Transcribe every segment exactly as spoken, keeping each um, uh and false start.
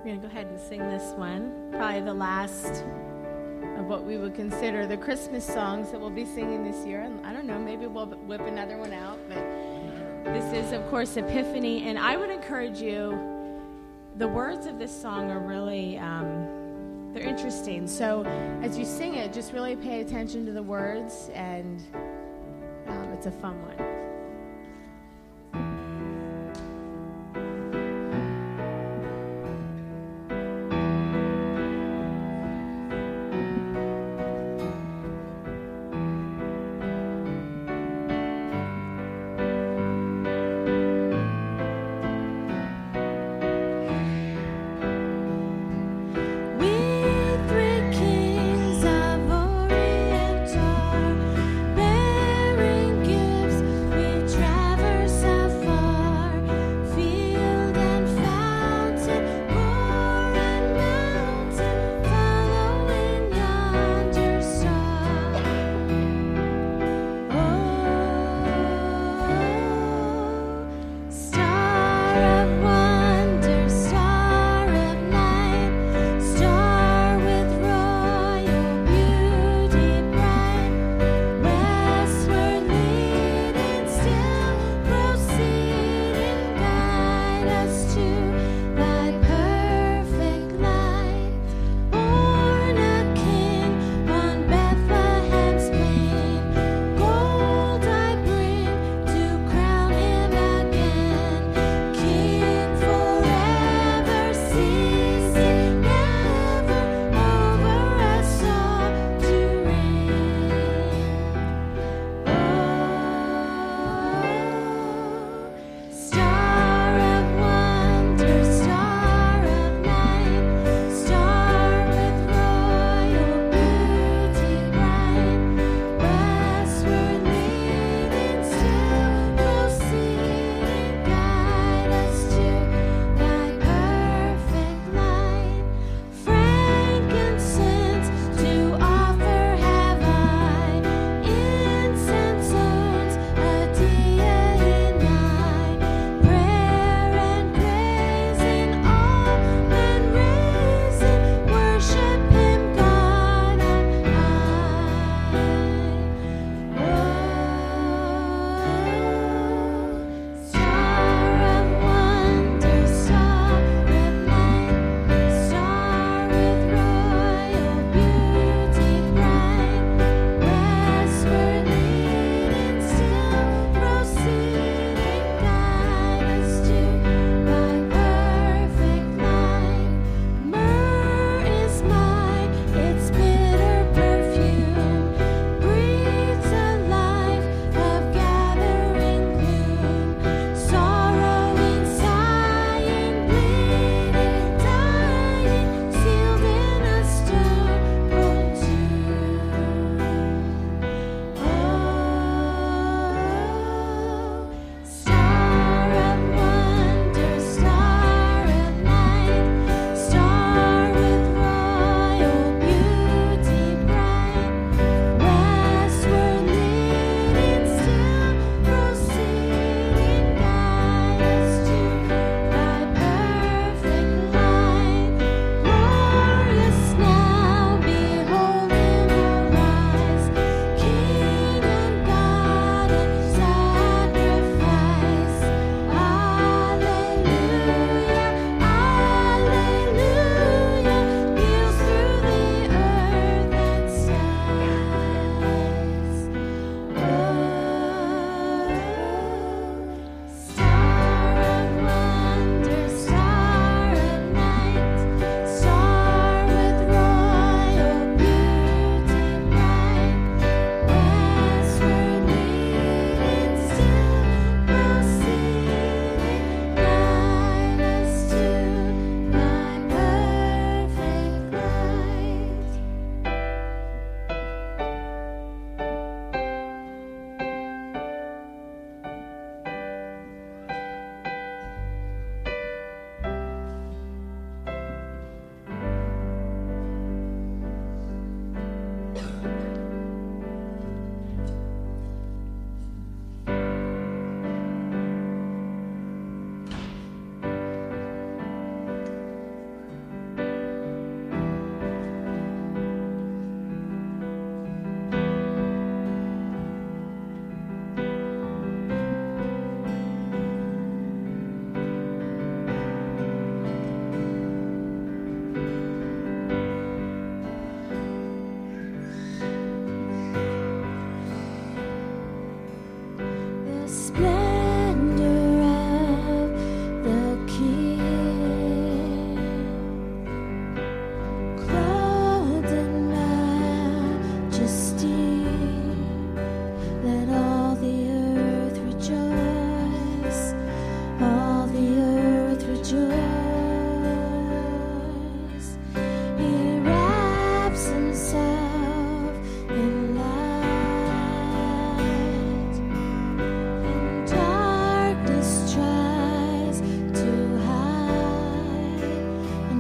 going to go ahead and sing this one. Probably the last of what we would consider the Christmas songs that we'll be singing this year. And I don't know, maybe we'll whip another one out. But this is, of course, Epiphany. And I would encourage you, the words of this song are really, um, they're interesting. So as you sing it, just really pay attention to the words. And um, it's a fun one. Kings of Orient are bearing gifts.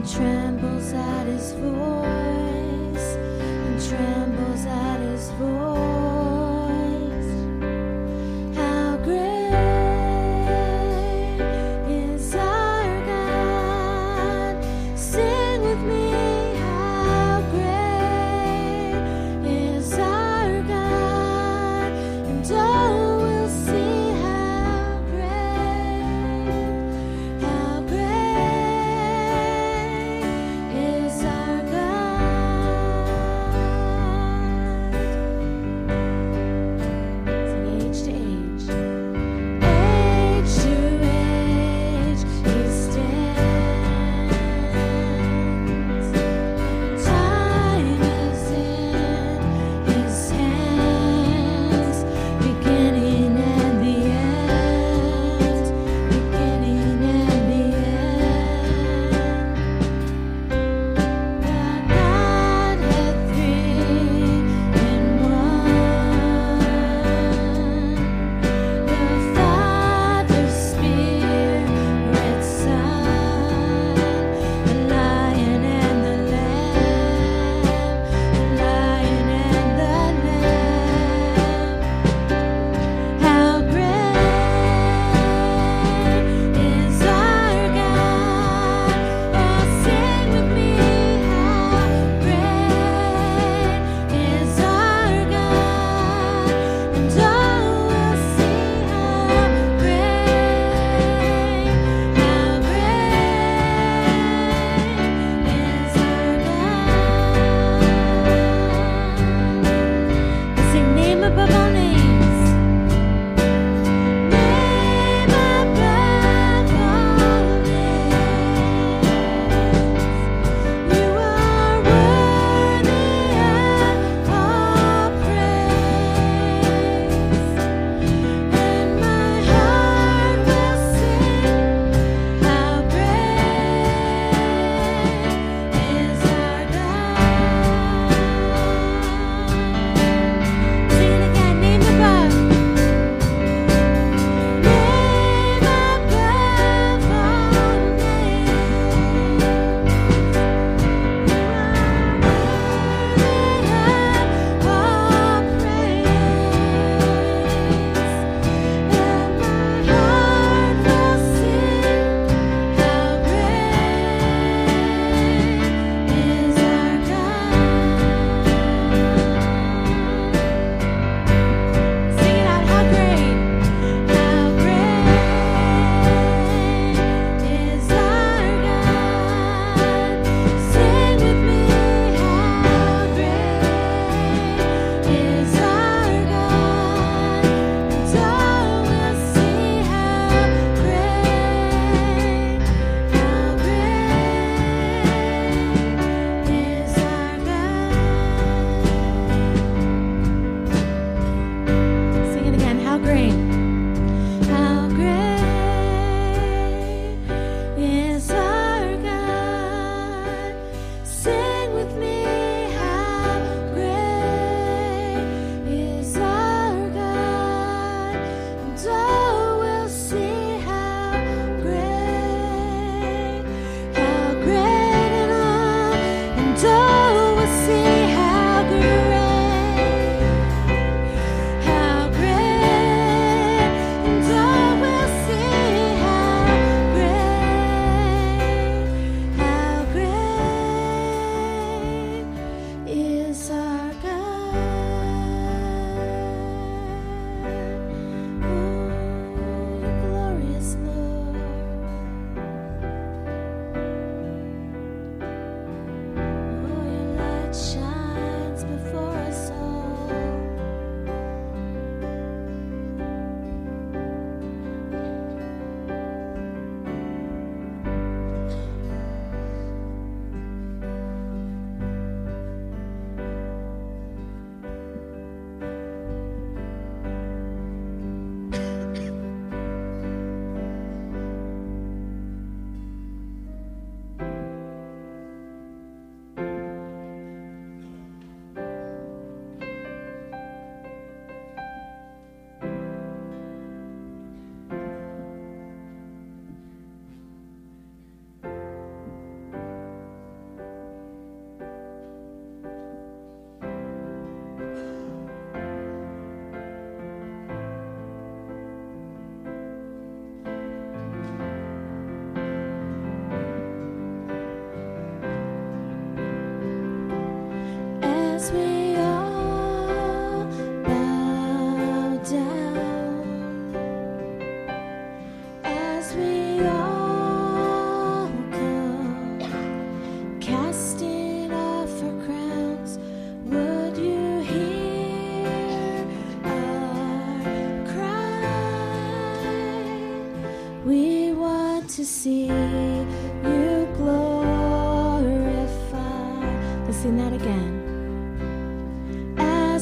trembles at his voice, and trembles at his voice. How great is our God? Sing with me. How great is our God? And oh, we'll see how great, how great is our God.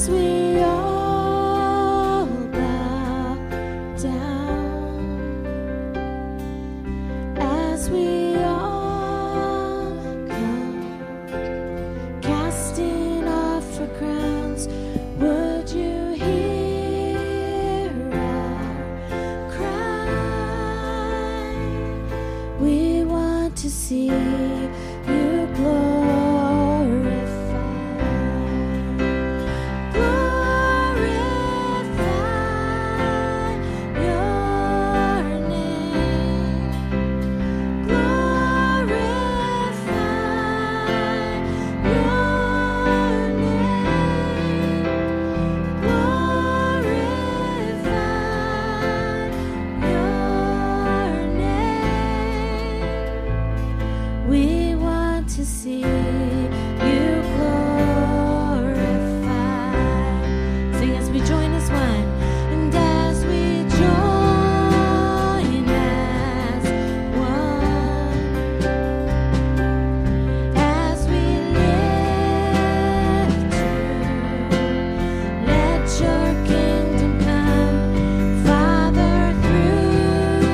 as we all bow down, as we all come, casting off our crowns, would you hear our cry? We want to see you glorified. We want to see you glorified. Sing as we join as one, and as we join as one, as we lift you, let your kingdom come, Father, through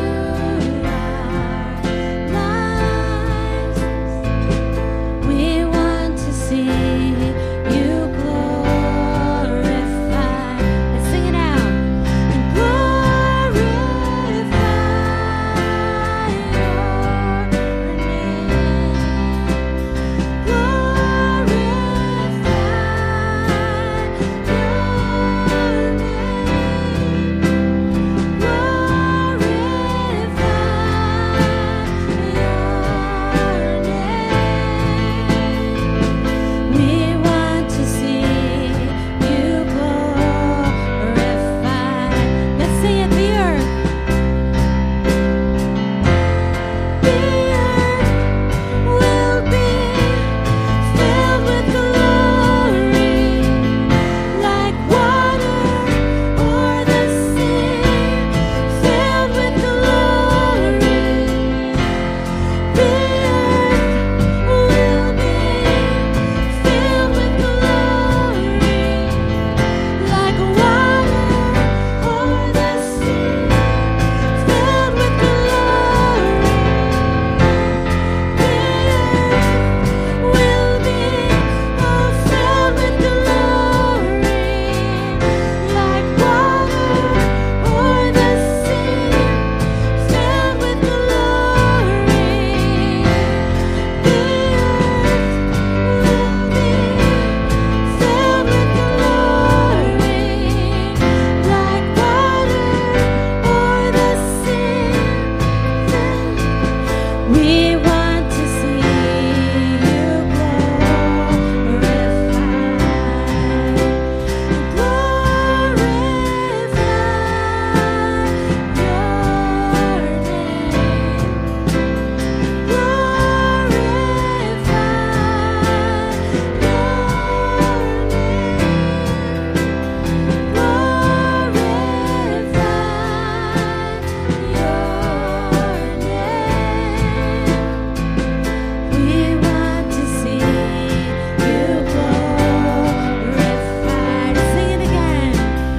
our lives. We want to see you glorified. Let's sing it out. And glorify your name. Glorify your name. Glorify your name. We want to see you glorified. Let's sing it, the earth. The earth will be filled with glory, like water or the sea, filled with glory. The earth will be filled with glory, like water or the sea, filled with glory. The earth will be oh, filled with glory, like water or the sea, filled with glory. The we want to see you glorified. Sing it again.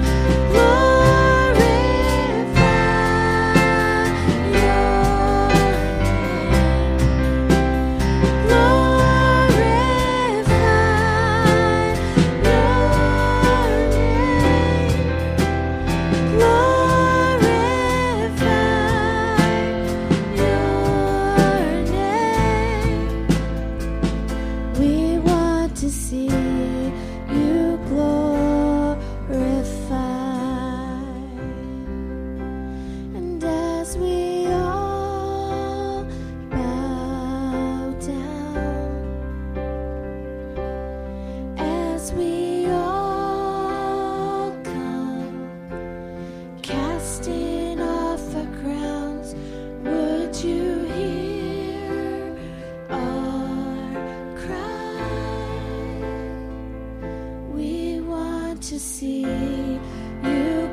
We want to see you glorified. And as we all bow down, as we all come, casting off our crowns, would you hear our cry? We want to see you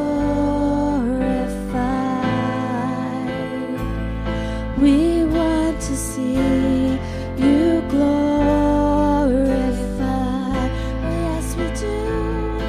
glorified. We want to see you glorified. Oh, yes, we do.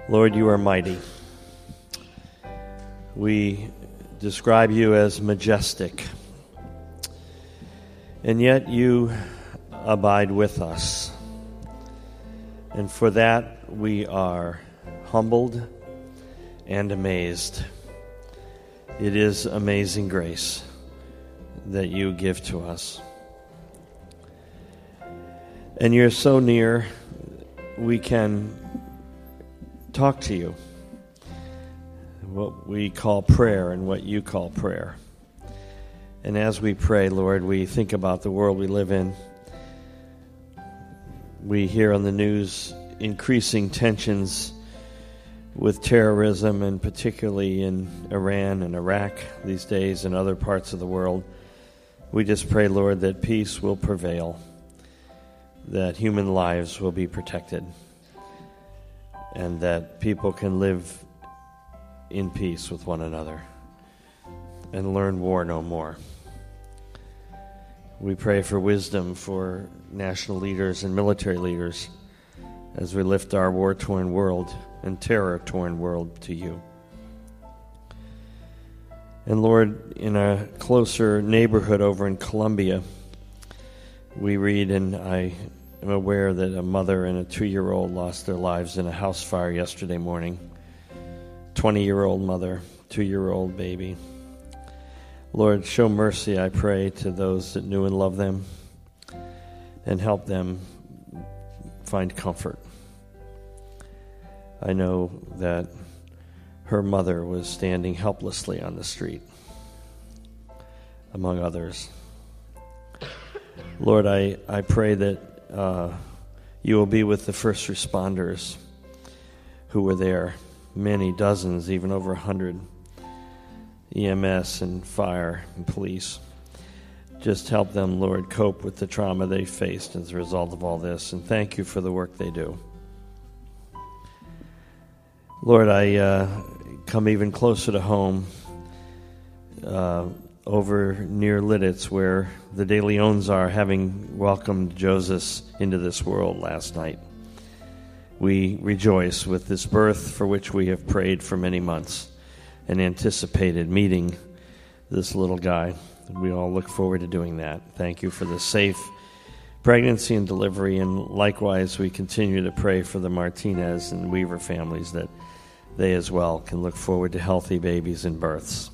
Lord, you are mighty. We describe you as majestic, and yet you abide with us. And for that we are humbled and amazed. It is amazing grace that you give to us. And you're so near, we can talk to you. What we call prayer and what you call prayer. And as we pray, Lord, we think about the world we live in. We hear on the news increasing tensions with terrorism, and particularly in Iran and Iraq these days and other parts of the world. We just pray, Lord, that peace will prevail, that human lives will be protected, and that people can live in peace with one another and learn war no more. We pray for wisdom for national leaders and military leaders as we lift our war-torn world and terror-torn world to you. And Lord, in a closer neighborhood over in Colombia, we read, and I am aware that a mother and a two-year-old lost their lives in a house fire yesterday morning. twenty-year-old mother, two-year-old baby. Lord, show mercy, I pray, to those that knew and loved them, and help them find comfort. I know that her mother was standing helplessly on the street, among others. Lord, I, I pray that uh, you will be with the first responders who were there, many dozens, even over a hundred, E M S and fire and police. Just help them, Lord, cope with the trauma they faced as a result of all this, and thank you for the work they do. Lord, I uh, come even closer to home, uh, over near Lidditz, where the De Leons are, having welcomed Joseph into this world last night. We rejoice with this birth for which we have prayed for many months and anticipated meeting this little guy. We all look forward to doing that. Thank you for the safe pregnancy and delivery, and likewise we continue to pray for the Martinez and Weaver families, that they as well can look forward to healthy babies and births.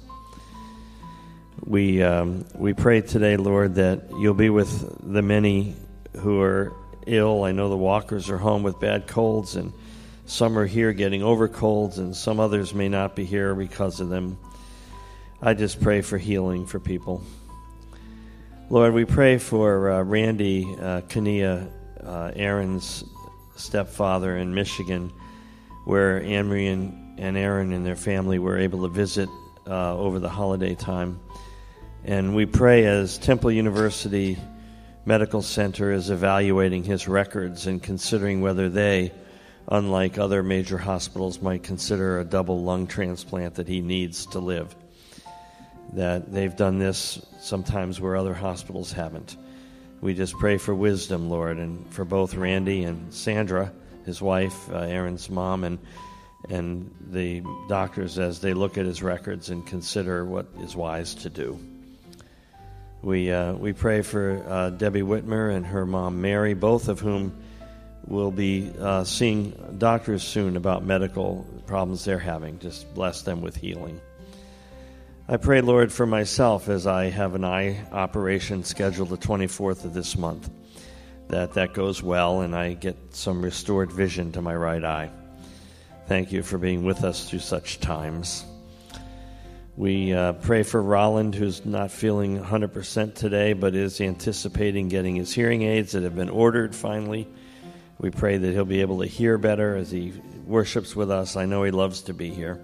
We um, we pray today, Lord, that you'll be with the many who are ill. I know the Walkers are home with bad colds, and some are here getting over colds, and some others may not be here because of them. I just pray for healing for people. Lord, we pray for uh, Randy uh, Kania, uh, Aaron's stepfather in Michigan, where Anne-Marie and, and Aaron and their family were able to visit uh, over the holiday time. And we pray as Temple University Medical Center is evaluating his records and considering whether they, unlike other major hospitals, might consider a double lung transplant that he needs to live. That they've done this sometimes where other hospitals haven't. We just pray for wisdom, Lord, and for both Randy and Sandra, his wife, uh, Aaron's mom, and and the doctors as they look at his records and consider what is wise to do. We uh, we pray for uh, Debbie Whitmer and her mom Mary, both of whom will be uh, seeing doctors soon about medical problems they're having. Just bless them with healing. I pray, Lord, for myself as I have an eye operation scheduled the twenty-fourth of this month, that that goes well and I get some restored vision to my right eye. Thank you for being with us through such times. We uh, pray for Rolland, who's not feeling one hundred percent today, but is anticipating getting his hearing aids that have been ordered finally. We pray that he'll be able to hear better as he worships with us. I know he loves to be here.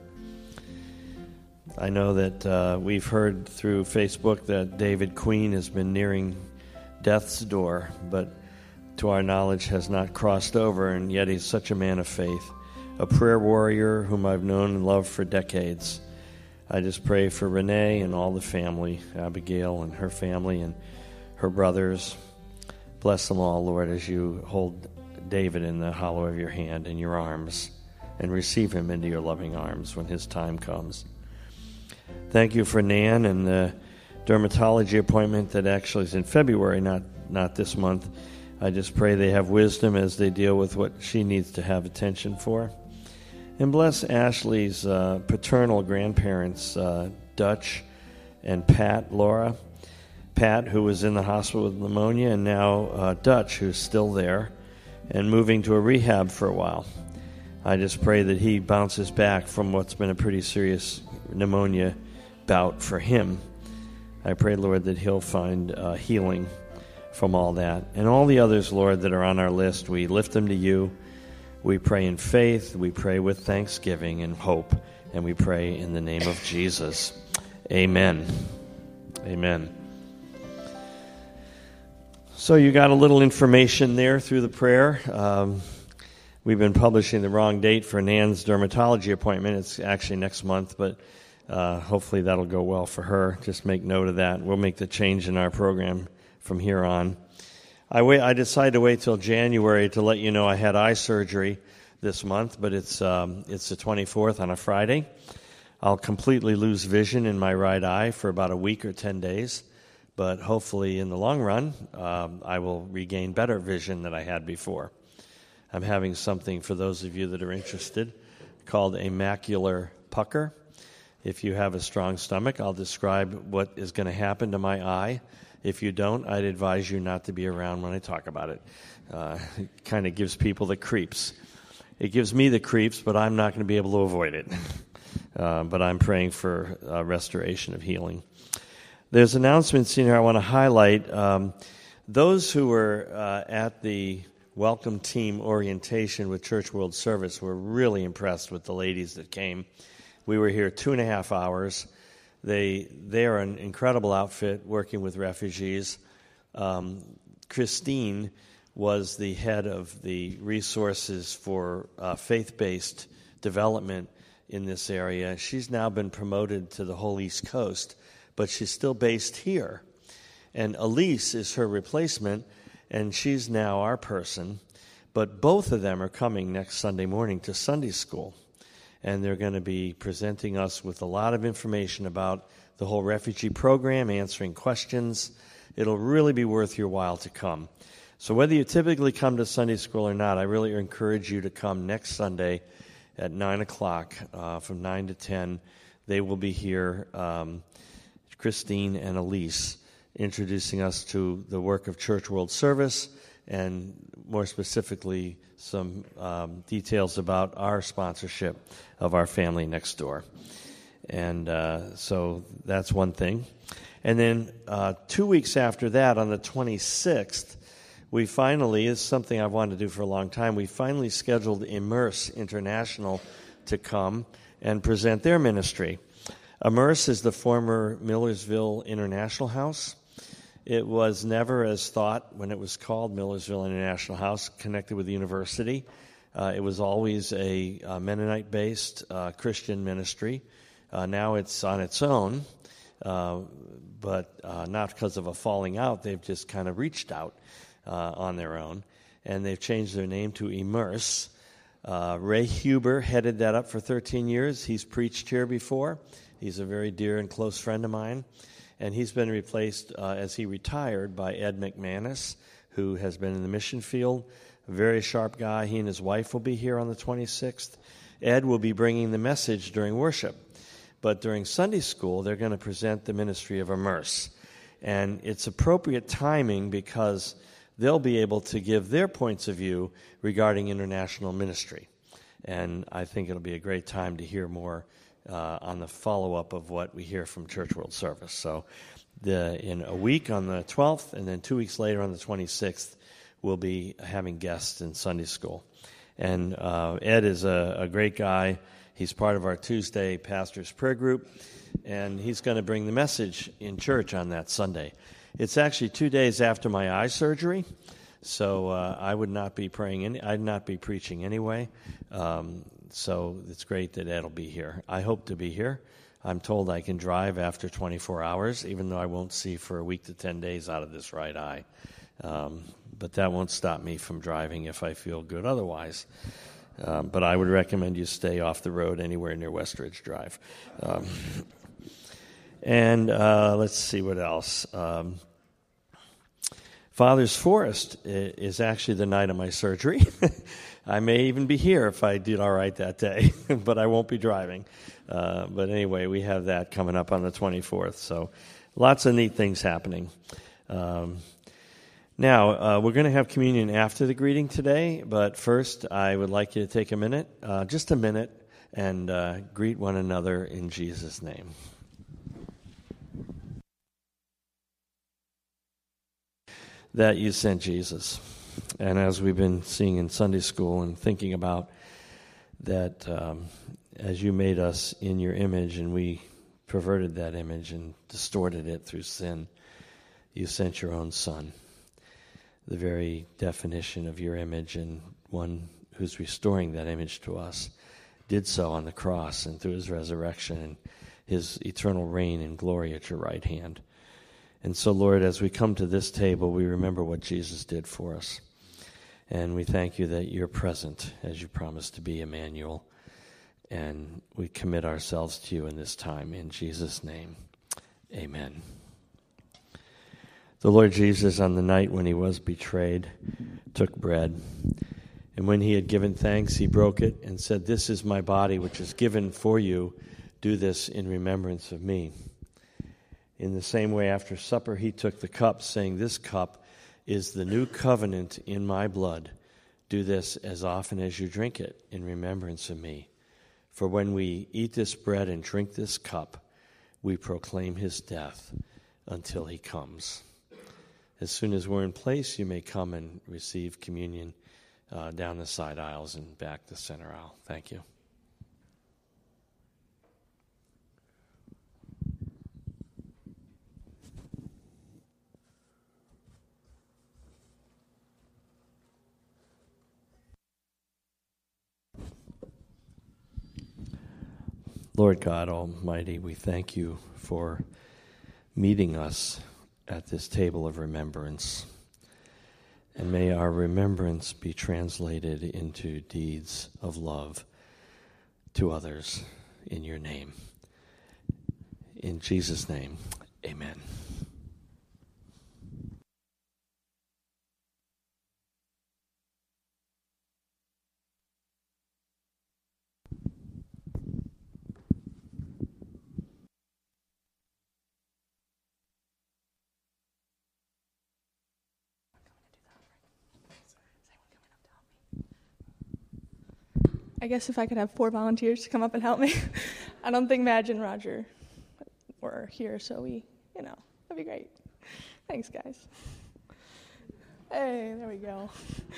I know that uh, we've heard through Facebook that David Queen has been nearing death's door, but to our knowledge has not crossed over, and yet he's such a man of faith, a prayer warrior whom I've known and loved for decades. I just pray for Renee and all the family, Abigail and her family and her brothers. Bless them all, Lord, as you hold David in the hollow of your hand, in your arms. and receive him into your loving arms when his time comes. Thank you for Nan and the dermatology appointment that actually is in February, not, not this month. I just pray they have wisdom as they deal with what she needs to have attention for. And bless Ashley's uh, paternal grandparents, uh, Dutch and Pat Laura. Pat, who was in the hospital with pneumonia, and now uh, Dutch, who's still there and moving to a rehab for a while. I just pray that he bounces back from what's been a pretty serious pneumonia bout for him. I pray, Lord, that he'll find uh, healing from all that. And all the others, Lord, that are on our list, we lift them to you. We pray in faith. We pray with thanksgiving and hope. And we pray in the name of Jesus. Amen. Amen. So you got a little information there through the prayer. Um, we've been publishing the wrong date for Nan's dermatology appointment. It's actually next month, but uh, hopefully that'll go well for her. Just make note of that. We'll make the change in our program from here on. I wait. I decided to wait till January to let you know I had eye surgery this month, but it's um, it's the twenty-fourth on a Friday. I'll completely lose vision in my right eye for about a week or ten days. But hopefully in the long run, um, I will regain better vision than I had before. I'm having something, for those of you that are interested, called a macular pucker. If you have a strong stomach, I'll describe what is going to happen to my eye. If you don't, I'd advise you not to be around when I talk about it. Uh, it kind of gives people the creeps. It gives me the creeps, but I'm not going to be able to avoid it. uh, but I'm praying for uh, restoration of healing. There's announcements in here I want to highlight. Um, those who were uh, at the welcome team orientation with Church World Service were really impressed with the ladies that came. We were here two and a half hours. They they are an incredible outfit working with refugees. Um, Christine was the head of the resources for uh, faith-based development in this area. She's now been promoted to the whole East Coast, but she's still based here. And Elise is her replacement, and she's now our person. But both of them are coming next Sunday morning to Sunday school. And they're going to be presenting us with a lot of information about the whole refugee program, answering questions. It'll really be worth your while to come. So whether you typically come to Sunday school or not, I really encourage you to come next Sunday at nine o'clock, uh, from nine to ten. They will be here, um, Christine and Elise, introducing us to the work of Church World Service, and more specifically, some um, details about our sponsorship of our family next door. And uh, so that's one thing. And then uh, two weeks after that, on the twenty-sixth, we finally, this is something I've wanted to do for a long time, we finally scheduled Immerse International to come and present their ministry. Immerse is the former Millersville International House. It was never as thought when it was called Millersville International House, connected with the university. Uh, it was always a uh, Mennonite-based uh, Christian ministry. Uh, now it's on its own, uh, but uh, not because of a falling out. They've just kind of reached out uh, on their own, and they've changed their name to Immerse. Uh, Ray Huber headed that up for thirteen years. He's preached here before. He's a very dear and close friend of mine. And he's been replaced uh, as he retired by Ed McManus, who has been in the mission field. A very sharp guy. He and his wife will be here on the twenty-sixth. Ed will be bringing the message during worship. But during Sunday school, they're going to present the ministry of Immerse. And it's appropriate timing because they'll be able to give their points of view regarding international ministry. And I think it'll be a great time to hear more Uh, on the follow-up of what we hear from Church World Service. So the, in a week on the twelfth, and then two weeks later on the twenty-sixth, we'll be having guests in Sunday school. And uh, Ed is a, a great guy. He's part of our Tuesday Pastors Prayer Group, and he's going to bring the message in church on that Sunday. It's actually two days after my eye surgery, so uh, I would not be praying. Any, I'd not be preaching anyway. Um, So it's great that Ed will be here. I hope to be here. I'm told I can drive after twenty-four hours, even though I won't see for a week to ten days out of this right eye. Um, but that won't stop me from driving if I feel good otherwise. Um, but I would recommend you stay off the road anywhere near Westridge Drive. Um, and uh, let's see what else. Um, Father's Forest is actually the night of my surgery. I may even be here if I did all right that day, but I won't be driving. Uh, but anyway, we have that coming up on the twenty-fourth. So lots of neat things happening. Um, now, uh, we're going to have communion after the greeting today, but first I would like you to take a minute, uh, just a minute, and uh, greet one another in Jesus' name. That you sent Jesus. And as we've been seeing in Sunday school and thinking about that, um, as you made us in your image and we perverted that image and distorted it through sin, you sent your own Son, the very definition of your image, and one who's restoring that image to us, did so on the cross and through his resurrection and his eternal reign and glory at your right hand. And so, Lord, as we come to this table, we remember what Jesus did for us. And we thank you that you're present, as you promised to be, Emmanuel. And we commit ourselves to you in this time. In Jesus' name, amen. The Lord Jesus, on the night when he was betrayed, took bread. And when he had given thanks, he broke it and said, "This is my body, which is given for you. Do this in remembrance of me." In the same way, after supper, he took the cup, saying, "This cup is the new covenant in my blood. Do this as often as you drink it in remembrance of me. For when we eat this bread and drink this cup, we proclaim his death until he comes." As soon as we're in place, you may come and receive communion uh, down the side aisles and back the center aisle. Thank you. Lord God Almighty, we thank you for meeting us at this table of remembrance. And may our remembrance be translated into deeds of love to others in your name. In Jesus' name, amen. I guess if I could have four volunteers to come up and help me. I don't think Madge and Roger were here, so we, you know, that'd be great. Thanks, guys. Hey, there we go.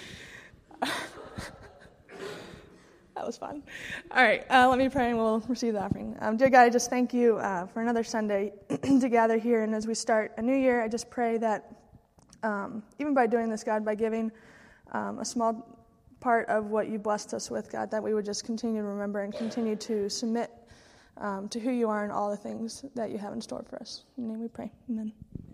That was fun. All right, uh, let me pray and we'll receive the offering. Um, dear God, I just thank you uh, for another Sunday to gather here. And as we start a new year, I just pray that um, even by doing this, God, by giving um, a small part of what you blessed us with, God, that we would just continue to remember and continue to submit um, to who you are and all the things that you have in store for us. In your name we pray. Amen.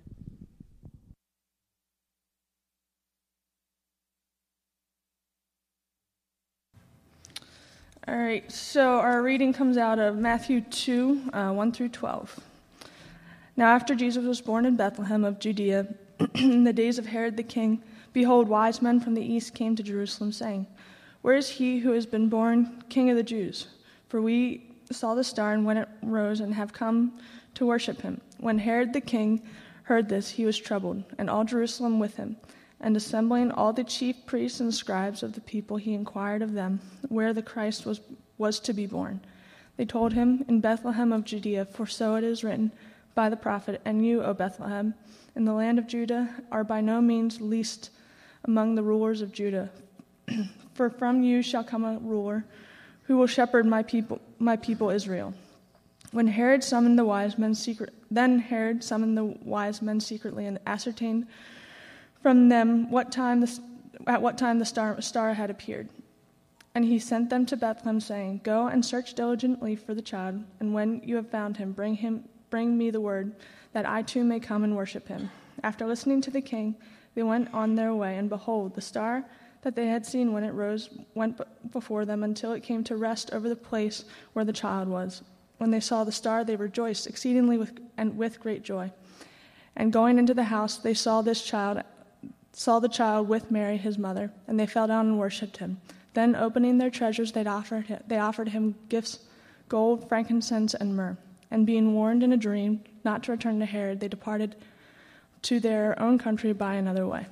All right, so our reading comes out of Matthew two, uh, one through twelve. Now after Jesus was born in Bethlehem of Judea, in the days of Herod the king, behold, wise men from the east came to Jerusalem, saying, "Where is he who has been born King of the Jews? For we saw the star and when it rose and have come to worship him." When Herod the king heard this, he was troubled, and all Jerusalem with him. And assembling all the chief priests and scribes of the people, he inquired of them where the Christ was, was to be born. They told him, "In Bethlehem of Judea, for so it is written by the prophet, and you, O Bethlehem, in the land of Judah, are by no means least among the rulers of Judah. For from you shall come a ruler who will shepherd my people, my people Israel." When Herod summoned the wise men secret, then Herod summoned the wise men secretly and ascertained from them what time the, at what time the star, star had appeared. And he sent them to Bethlehem, saying, "Go and search diligently for the child, and when you have found him, bring him, bring me the word, that I too may come and worship him." After listening to the king, they went on their way, and behold, the star that they had seen when it rose went b- before them until it came to rest over the place where the child was. When they saw the star, they rejoiced exceedingly with, and with great joy. And going into the house, they saw this child, saw the child with Mary, his mother, and they fell down and worshipped him. Then, opening their treasures, they offered him, they offered him gifts, gold, frankincense, and myrrh. And being warned in a dream not to return to Herod, they departed to their own country by another way.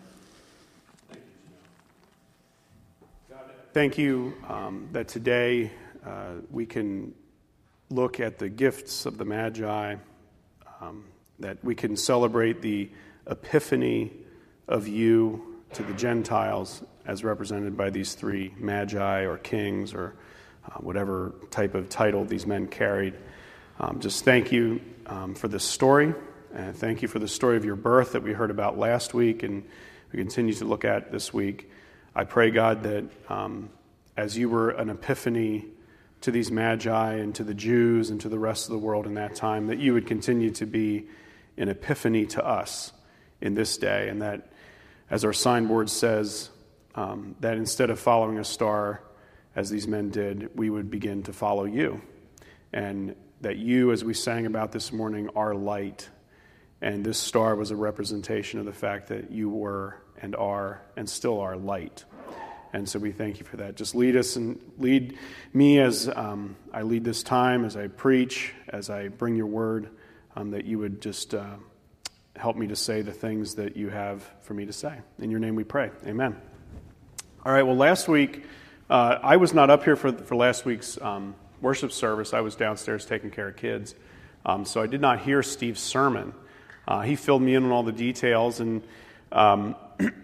Thank you um, that today uh, we can look at the gifts of the Magi, um, that we can celebrate the epiphany of you to the Gentiles as represented by these three Magi or kings or uh, whatever type of title these men carried. Um, just thank you um, for this story, and thank you for the story of your birth that we heard about last week and we continue to look at this week. I pray, God, that um, as you were an epiphany to these Magi and to the Jews and to the rest of the world in that time, that you would continue to be an epiphany to us in this day, and that, as our signboard says, um, that instead of following a star, as these men did, we would begin to follow you, and that you, as we sang about this morning, are light, and this star was a representation of the fact that you were and are and still are light. And so we thank you for that. Just lead us and lead me as um, I lead this time, as I preach, as I bring your word, um, that you would just uh, help me to say the things that you have for me to say. In your name we pray. Amen. All right, well, last week, uh, I was not up here for, for last week's um, worship service. I was downstairs taking care of kids. Um, so I did not hear Steve's sermon. Uh, he filled me in on all the details, and um,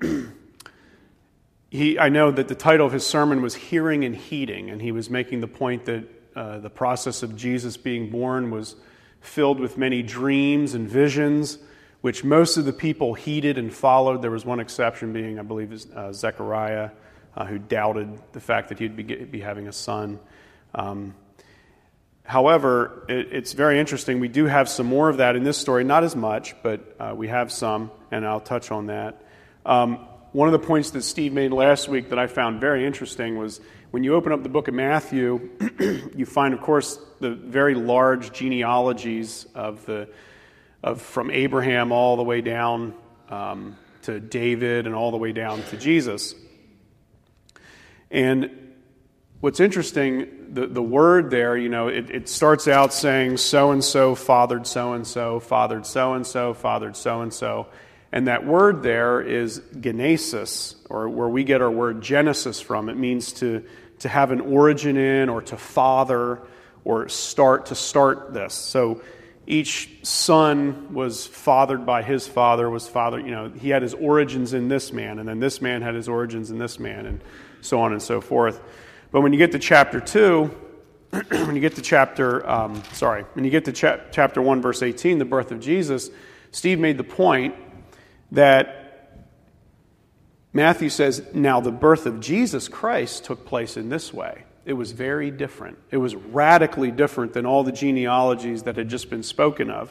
he, I know that the title of his sermon was Hearing and Heeding, and he was making the point that uh, the process of Jesus being born was filled with many dreams and visions, which most of the people heeded and followed. There was one exception being, I believe, uh, Zechariah, uh, who doubted the fact that he'd be, be having a son. Um, however, it, it's very interesting. We do have some more of that in this story, not as much, but uh, we have some, and I'll touch on that. Um, One of the points that Steve made last week that I found very interesting was when you open up the book of Matthew, you find, of course, the very large genealogies of the of from Abraham all the way down um, to David and all the way down to Jesus. And what's interesting, the, the word there, you know, it, it starts out saying so-and-so fathered so-and-so, fathered so-and-so, fathered so-and-so. And that word there is genesis, or where we get our word Genesis from. It means to, to have an origin in, or to father, or start to start this. So each son was fathered by his father, was father, you know, he had his origins in this man, and then this man had his origins in this man, and so on and so forth. But when you get to chapter two, when you get to chapter, um, sorry, when you get to cha- chapter one, verse eighteen, the birth of Jesus, Steve made the point that Matthew says, now the birth of Jesus Christ took place in this way. It was very different. It was radically different than all the genealogies that had just been spoken of.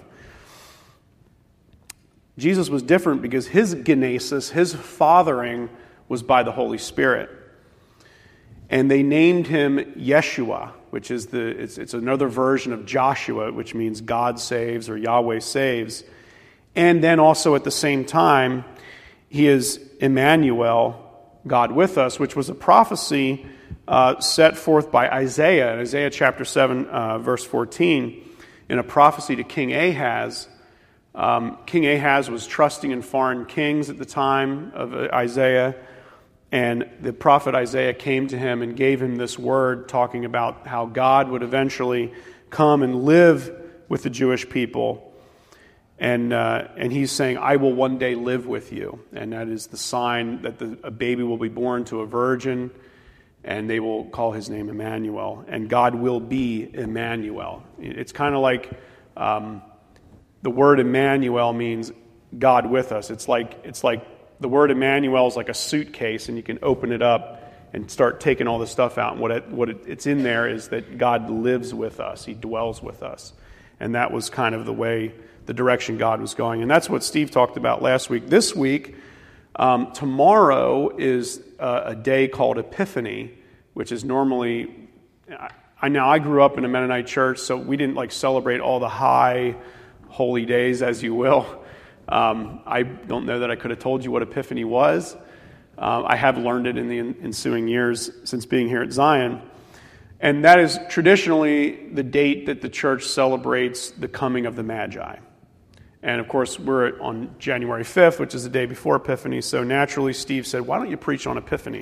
Jesus was different because his genesis, his fathering, was by the Holy Spirit. And they named him Yeshua, which is the it's, it's another version of Joshua, which means God saves or Yahweh saves. And then also at the same time, he is Emmanuel, God with us, which was a prophecy uh, set forth by Isaiah in Isaiah chapter seven, uh, verse fourteen, in a prophecy to King Ahaz. Um, King Ahaz was trusting in foreign kings at the time of Isaiah, and the prophet Isaiah came to him and gave him this word talking about how God would eventually come and live with the Jewish people. And uh, and he's saying, I will one day live with you. And that is the sign that the, a baby will be born to a virgin, and they will call his name Emmanuel. And God will be Emmanuel. It's kind of like um, the word Emmanuel means God with us. It's like it's like the word Emmanuel is like a suitcase, and you can open it up and start taking all the stuff out. And what it, what it, it's in there is that God lives with us. He dwells with us. And that was kind of the way, the direction God was going. And that's what Steve talked about last week. This week, Um, tomorrow is uh, a day called Epiphany, which is normally, I now I grew up in a Mennonite church, so we didn't like celebrate all the high holy days, as you will. Um, I don't know that I could have told you what Epiphany was. Uh, I have learned it in the ensuing years since being here at Zion. And that is traditionally the date that the church celebrates the coming of the Magi. And of course, we're on January fifth, which is the day before Epiphany, so naturally Steve said, why don't you preach on Epiphany?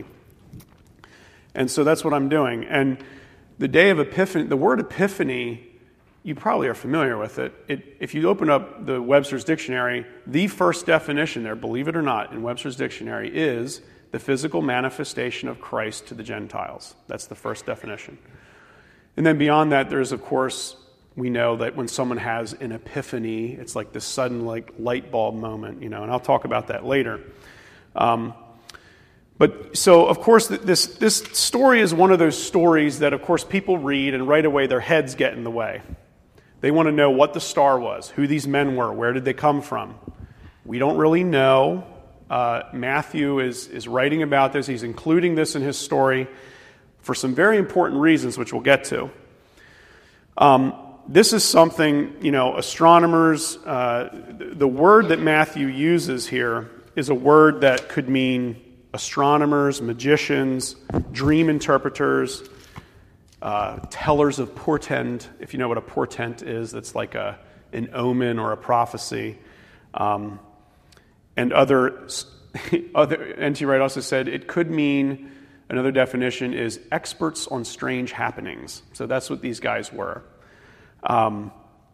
And so that's what I'm doing. And the day of Epiphany, the word Epiphany, you probably are familiar with it. it. If you open up the Webster's Dictionary, the first definition there, believe it or not, in Webster's Dictionary is the physical manifestation of Christ to the Gentiles. That's the first definition. And then beyond that, there's, of course, we know that when someone has an epiphany, it's like this sudden like light bulb moment, you know, and I'll talk about that later. Um, but so, of course, this this story is one of those stories that, of course, people read and right away their heads get in the way. They want to know what the star was, who these men were, where did they come from. We don't really know. Uh, Matthew is, is writing about this. He's including this in his story for some very important reasons, which we'll get to. Um, this is something, you know, astronomers, uh, the word that Matthew uses here is a word that could mean astronomers, magicians, dream interpreters, uh, tellers of portent. If you know what a portent is, that's like a an omen or a prophecy. Um, and other, other N T Wright also said it could mean, another definition is experts on strange happenings. So that's what these guys were. Um,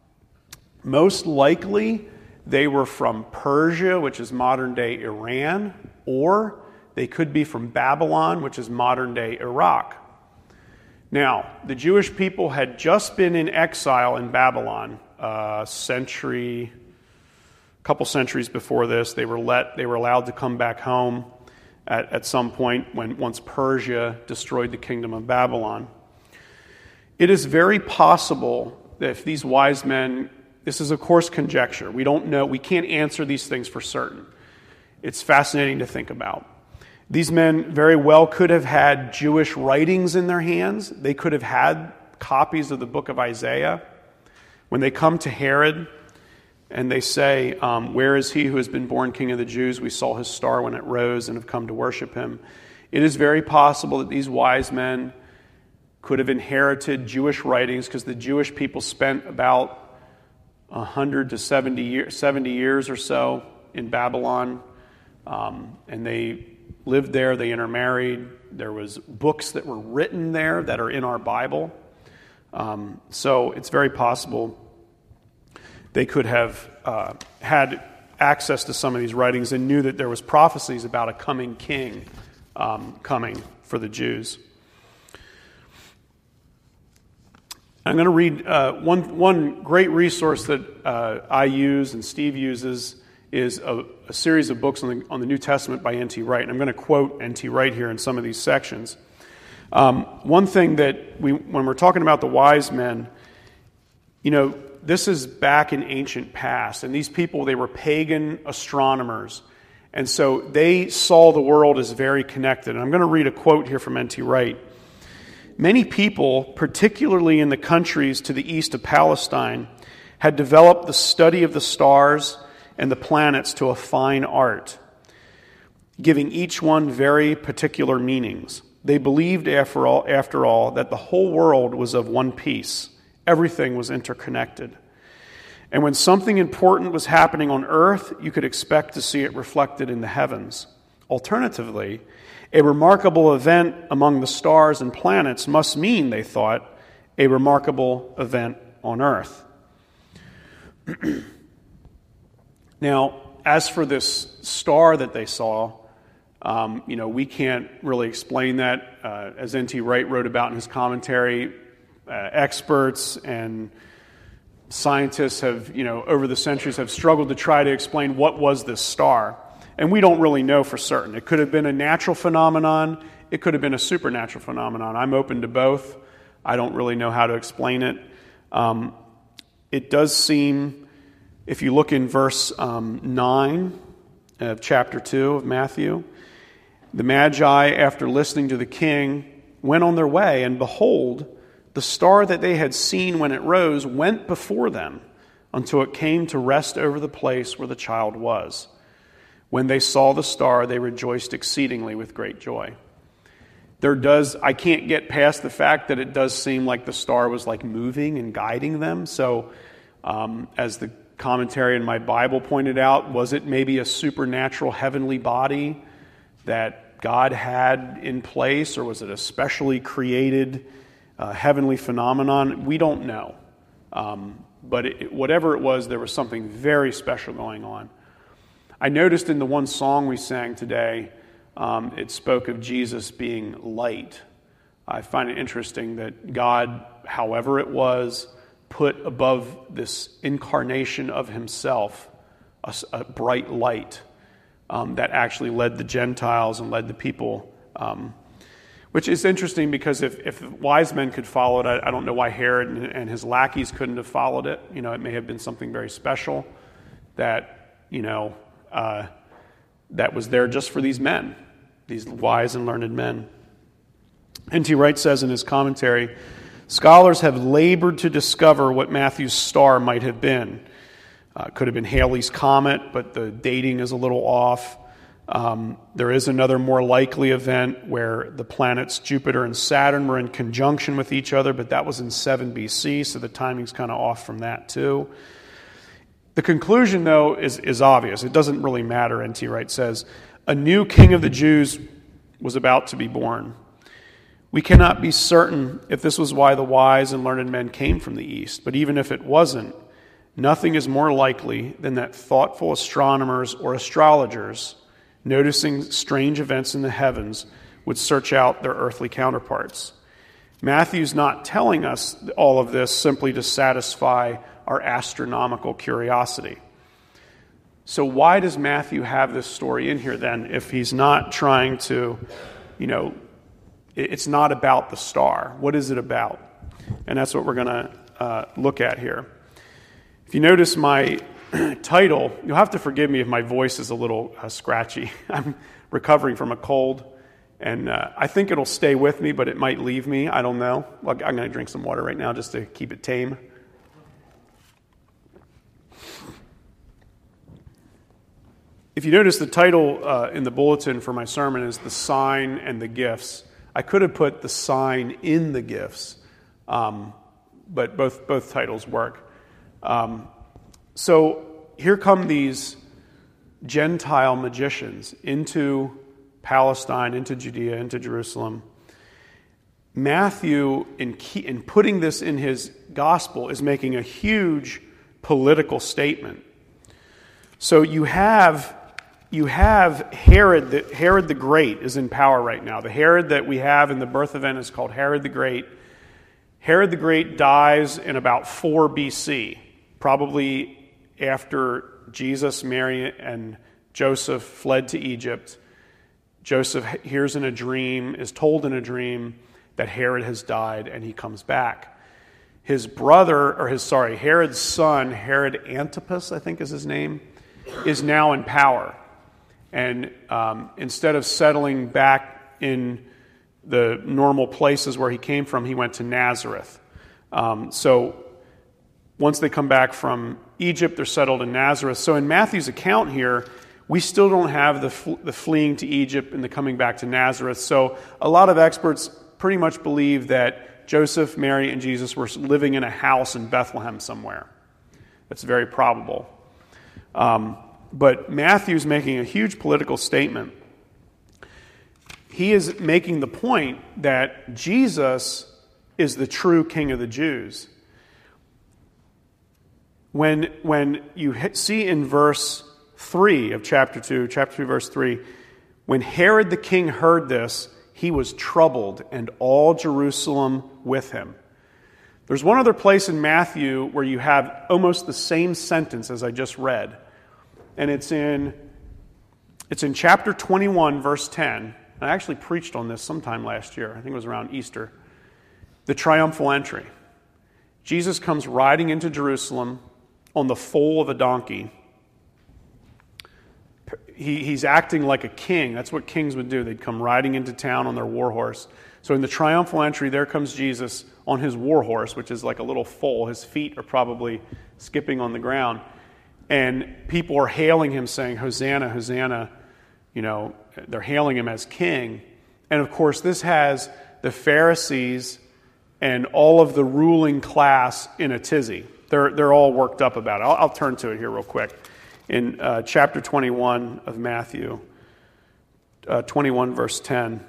most likely, they were from Persia, which is modern-day Iran, or they could be from Babylon, which is modern-day Iraq. Now, the Jewish people had just been in exile in Babylon a century, a couple centuries before this. They were let, they were allowed to come back home at, at some point when once Persia destroyed the kingdom of Babylon. It is very possible that if these wise men, this is of course conjecture. We don't know, we can't answer these things for certain. It's fascinating to think about. These men very well could have had Jewish writings in their hands. They could have had copies of the book of Isaiah. When they come to Herod and they say, um, where is he who has been born king of the Jews? We saw his star when it rose and have come to worship him. It is very possible that these wise men could have inherited Jewish writings because the Jewish people spent about one hundred to seventy years, seventy years or so in Babylon, um, and they lived there, they intermarried. There was books that were written there that are in our Bible. Um, so it's very possible they could have uh, had access to some of these writings and knew that there was prophecies about a coming king um, coming for the Jews. I'm going to read uh, one one great resource that uh, I use and Steve uses is a, a series of books on the, on the New Testament by N T Wright. And I'm going to quote N T Wright here in some of these sections. Um, one thing that we, when we're talking about the wise men, you know, this is back in ancient past, and these people, they were pagan astronomers, and so they saw the world as very connected. And I'm going to read a quote here from N T Wright. Many people, particularly in the countries to the east of Palestine, had developed the study of the stars and the planets to a fine art, giving each one very particular meanings. They believed, after all, after all, that the whole world was of one piece. Everything was interconnected. And when something important was happening on earth, you could expect to see it reflected in the heavens. Alternatively, a remarkable event among the stars and planets must mean, they thought, a remarkable event on earth. Now, as for this star that they saw, um, you know, we can't really explain that. Uh, as N T Wright wrote about in his commentary, uh, experts and scientists have, you know, over the centuries have struggled to try to explain what was this star. And we don't really know for certain. It could have been a natural phenomenon. It could have been a supernatural phenomenon. I'm open to both. I don't really know how to explain it. Um, it does seem, if you look in verse um, nine of chapter two of Matthew. The Magi, after listening to the king, went on their way, and behold, the star that they had seen when it rose went before them until it came to rest over the place where the child was. When they saw the star, they rejoiced exceedingly with great joy. There does, I can't get past the fact that it does seem like the star was like moving and guiding them. So, um, as the commentary in my Bible pointed out, was it maybe a supernatural heavenly body that God had in place, or was it a specially created uh, heavenly phenomenon? We don't know. Um, but it, whatever it was, there was something very special going on. I noticed in the one song we sang today, um, it spoke of Jesus being light. I find it interesting that God, however it was, put above this incarnation of himself a, a bright light um, that actually led the Gentiles and led the people, um, which is interesting because if, if wise men could follow it, I, I don't know why Herod and, and his lackeys couldn't have followed it. You know, it may have been something very special that, you know, uh, that was there just for these men, these wise and learned men. N T Wright says in his commentary, scholars have labored to discover what Matthew's star might have been. Uh, it could have been Halley's Comet, but the dating is a little off. Um, there is another more likely event where the planets Jupiter and Saturn were in conjunction with each other, but that was in seven B C, so the timing's kind of off from that too. The conclusion, though, is, is obvious. It doesn't really matter, N T Wright says. A new king of the Jews was about to be born. We cannot be certain if this was why the wise and learned men came from the east, but even if it wasn't, nothing is more likely than that thoughtful astronomers or astrologers, noticing strange events in the heavens, would search out their earthly counterparts. Matthew's not telling us all of this simply to satisfy our astronomical curiosity. So why does Matthew have this story in here then if he's not trying to, you know, it's not about the star? What is it about? And that's what we're going to uh, look at here. If you notice my title, you'll have to forgive me if my voice is a little uh, scratchy. I'm recovering from a cold, and uh, I think it'll stay with me, but it might leave me. I don't know. Well, I'm going to drink some water right now just to keep it tame. If you notice, the title uh, in the bulletin for my sermon is The Sign and the Gifts. I could have put The Sign in the Gifts, um, but both both titles work. Um, so here come these Gentile magicians into Palestine, into Judea, into Jerusalem. Matthew, in, key, in putting this in his gospel, is making a huge political statement. So you have you have Herod. The, Herod the Great is in power right now. The Herod that we have in the birth event is called Herod the Great. Herod the Great dies in about four B C, probably after Jesus, Mary, and Joseph fled to Egypt. Joseph hears in a dream, is told in a dream that Herod has died, and he comes back. His brother, or his, sorry, Herod's son, Herod Antipas, I think is his name, is now in power. And um, instead of settling back in the normal places where he came from, he went to Nazareth. Um, so once they come back from Egypt, they're settled in Nazareth. So in Matthew's account here, we still don't have the, fl- the fleeing to Egypt and the coming back to Nazareth. So a lot of experts pretty much believe that Joseph, Mary, and Jesus were living in a house in Bethlehem somewhere. That's very probable. Um, but Matthew's making a huge political statement. He is making the point that Jesus is the true king of the Jews. When, when you see in verse three of chapter two, chapter two, verse three, when Herod the king heard this, he was troubled, and all Jerusalem with him. There's one other place in Matthew where you have almost the same sentence as I just read. And it's in it's in chapter twenty-one, verse ten. I actually preached on this sometime last year. I think it was around Easter. The triumphal entry. Jesus comes riding into Jerusalem on the foal of a donkey. he, he's acting like a king. That's what kings would do. They'd come riding into town on their war horse. So in the triumphal entry, there comes Jesus on his war horse, which is like a little foal. His feet are probably skipping on the ground. And people are hailing him saying, Hosanna, Hosanna. You know, they're hailing him as king. And of course, this has the Pharisees and all of the ruling class in a tizzy. They're, they're all worked up about it. I'll, I'll turn to it here real quick. In uh, chapter twenty-one of Matthew, uh, twenty-one verse ten.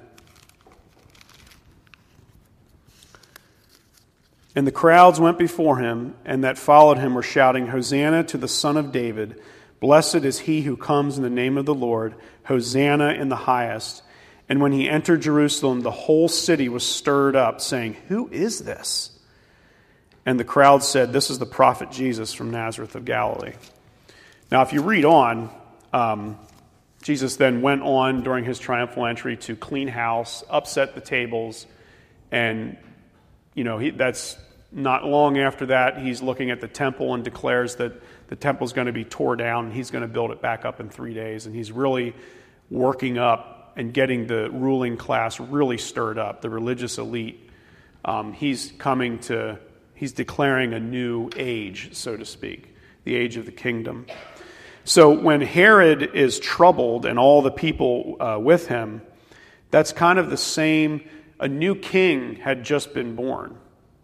And the crowds went before him, and that followed him were shouting, Hosanna to the Son of David. Blessed is he who comes in the name of the Lord. Hosanna in the highest. And when he entered Jerusalem, the whole city was stirred up, saying, Who is this? And the crowd said, This is the prophet Jesus from Nazareth of Galilee. Now, if you read on, um, Jesus then went on during his triumphal entry to clean house, upset the tables, and, you know, he, that's not long after that, he's looking at the temple and declares that the temple's going to be tore down, and he's going to build it back up in three days. And he's really working up and getting the ruling class really stirred up, the religious elite. Um, he's coming to, he's declaring a new age, so to speak, the age of the kingdom. So when Herod is troubled and all the people uh, with him, that's kind of the same, a new king had just been born.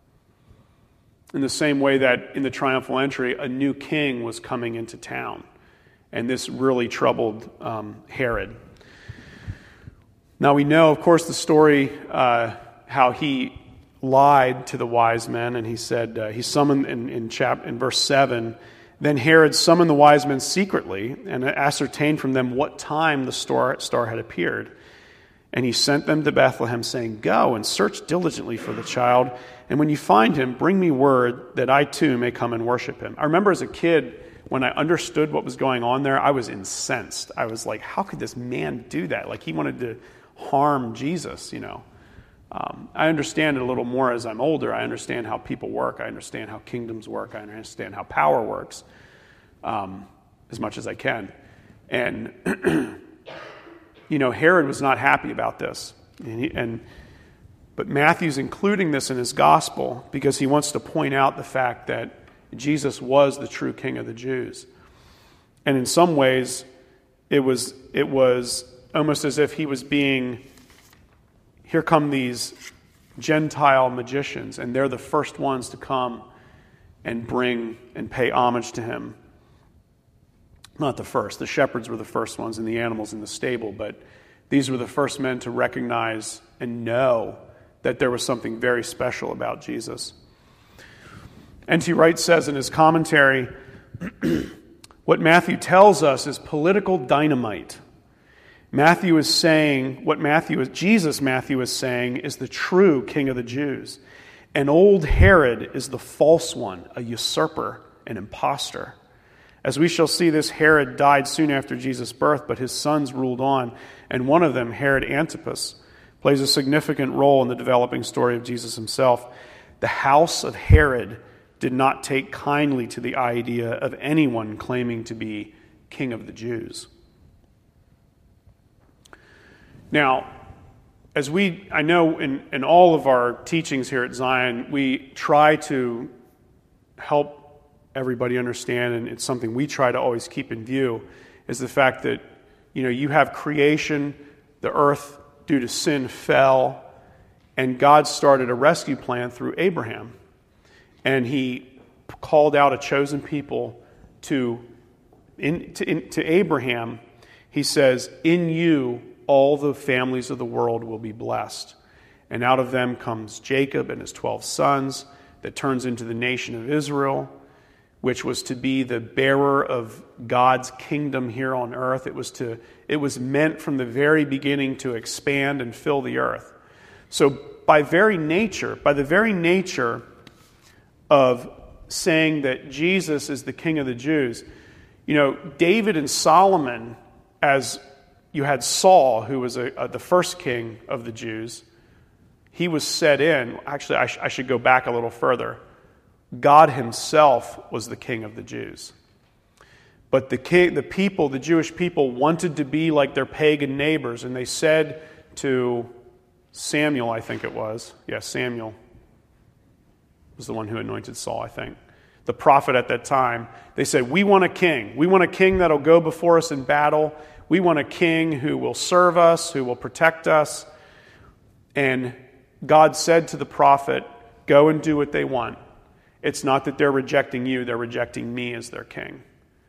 In the same way that in the triumphal entry, a new king was coming into town. And this really troubled um, Herod. Now we know, of course, the story, uh, how he lied to the wise men, and he said, uh, he summoned in, in, chap, in verse seven, Then Herod summoned the wise men secretly and ascertained from them what time the star, star had appeared. And he sent them to Bethlehem, saying, Go and search diligently for the child, and when you find him, bring me word that I too may come and worship him. I remember as a kid, when I understood what was going on there, I was incensed. I was like, how could this man do that? Like he wanted to harm Jesus, you know. Um, I understand it a little more as I'm older. I understand how people work. I understand how kingdoms work. I understand how power works, um, as much as I can. And, you know, Herod was not happy about this. And, he, and But Matthew's including this in his gospel because he wants to point out the fact that Jesus was the true king of the Jews. And in some ways, it was it was almost as if he was being, here come these Gentile magicians, and they're the first ones to come and bring and pay homage to him. Not the first. The shepherds were the first ones and the animals in the stable, but these were the first men to recognize and know that there was something very special about Jesus. N T Wright says in his commentary, what Matthew tells us is political dynamite. Matthew is saying, what Matthew is, Jesus Matthew is saying is the true king of the Jews. And old Herod is the false one, a usurper, an imposter. As we shall see, this Herod died soon after Jesus' birth, but his sons ruled on, and one of them, Herod Antipas, plays a significant role in the developing story of Jesus himself. The house of Herod did not take kindly to the idea of anyone claiming to be king of the Jews. Now, as we, I know in, in all of our teachings here at Zion, we try to help everybody understand, and it's something we try to always keep in view, is the fact that, you know, you have creation, the earth due to sin fell, and God started a rescue plan through Abraham. And he called out a chosen people to, in, to, in, to Abraham. He says, in you all the families of the world will be blessed. And out of them comes Jacob and his twelve sons that turns into the nation of Israel, which was to be the bearer of God's kingdom here on earth. It was to, it was meant from the very beginning to expand and fill the earth. So by very nature, by the very nature of saying that Jesus is the king of the Jews, you know, David and Solomon, as you had Saul, who was a, a, the first king of the Jews, he was set in. Actually, I, sh- I should go back a little further. God himself was the king of the Jews. But the king, the people, the Jewish people, wanted to be like their pagan neighbors, and they said to Samuel, I think it was, yeah, Samuel was the one who anointed Saul, I think, the prophet at that time. They said, we want a king. We want a king that'll go before us in battle. We want a king who will serve us, who will protect us. And God said to the prophet, go and do what they want. It's not that they're rejecting you, they're rejecting me as their king.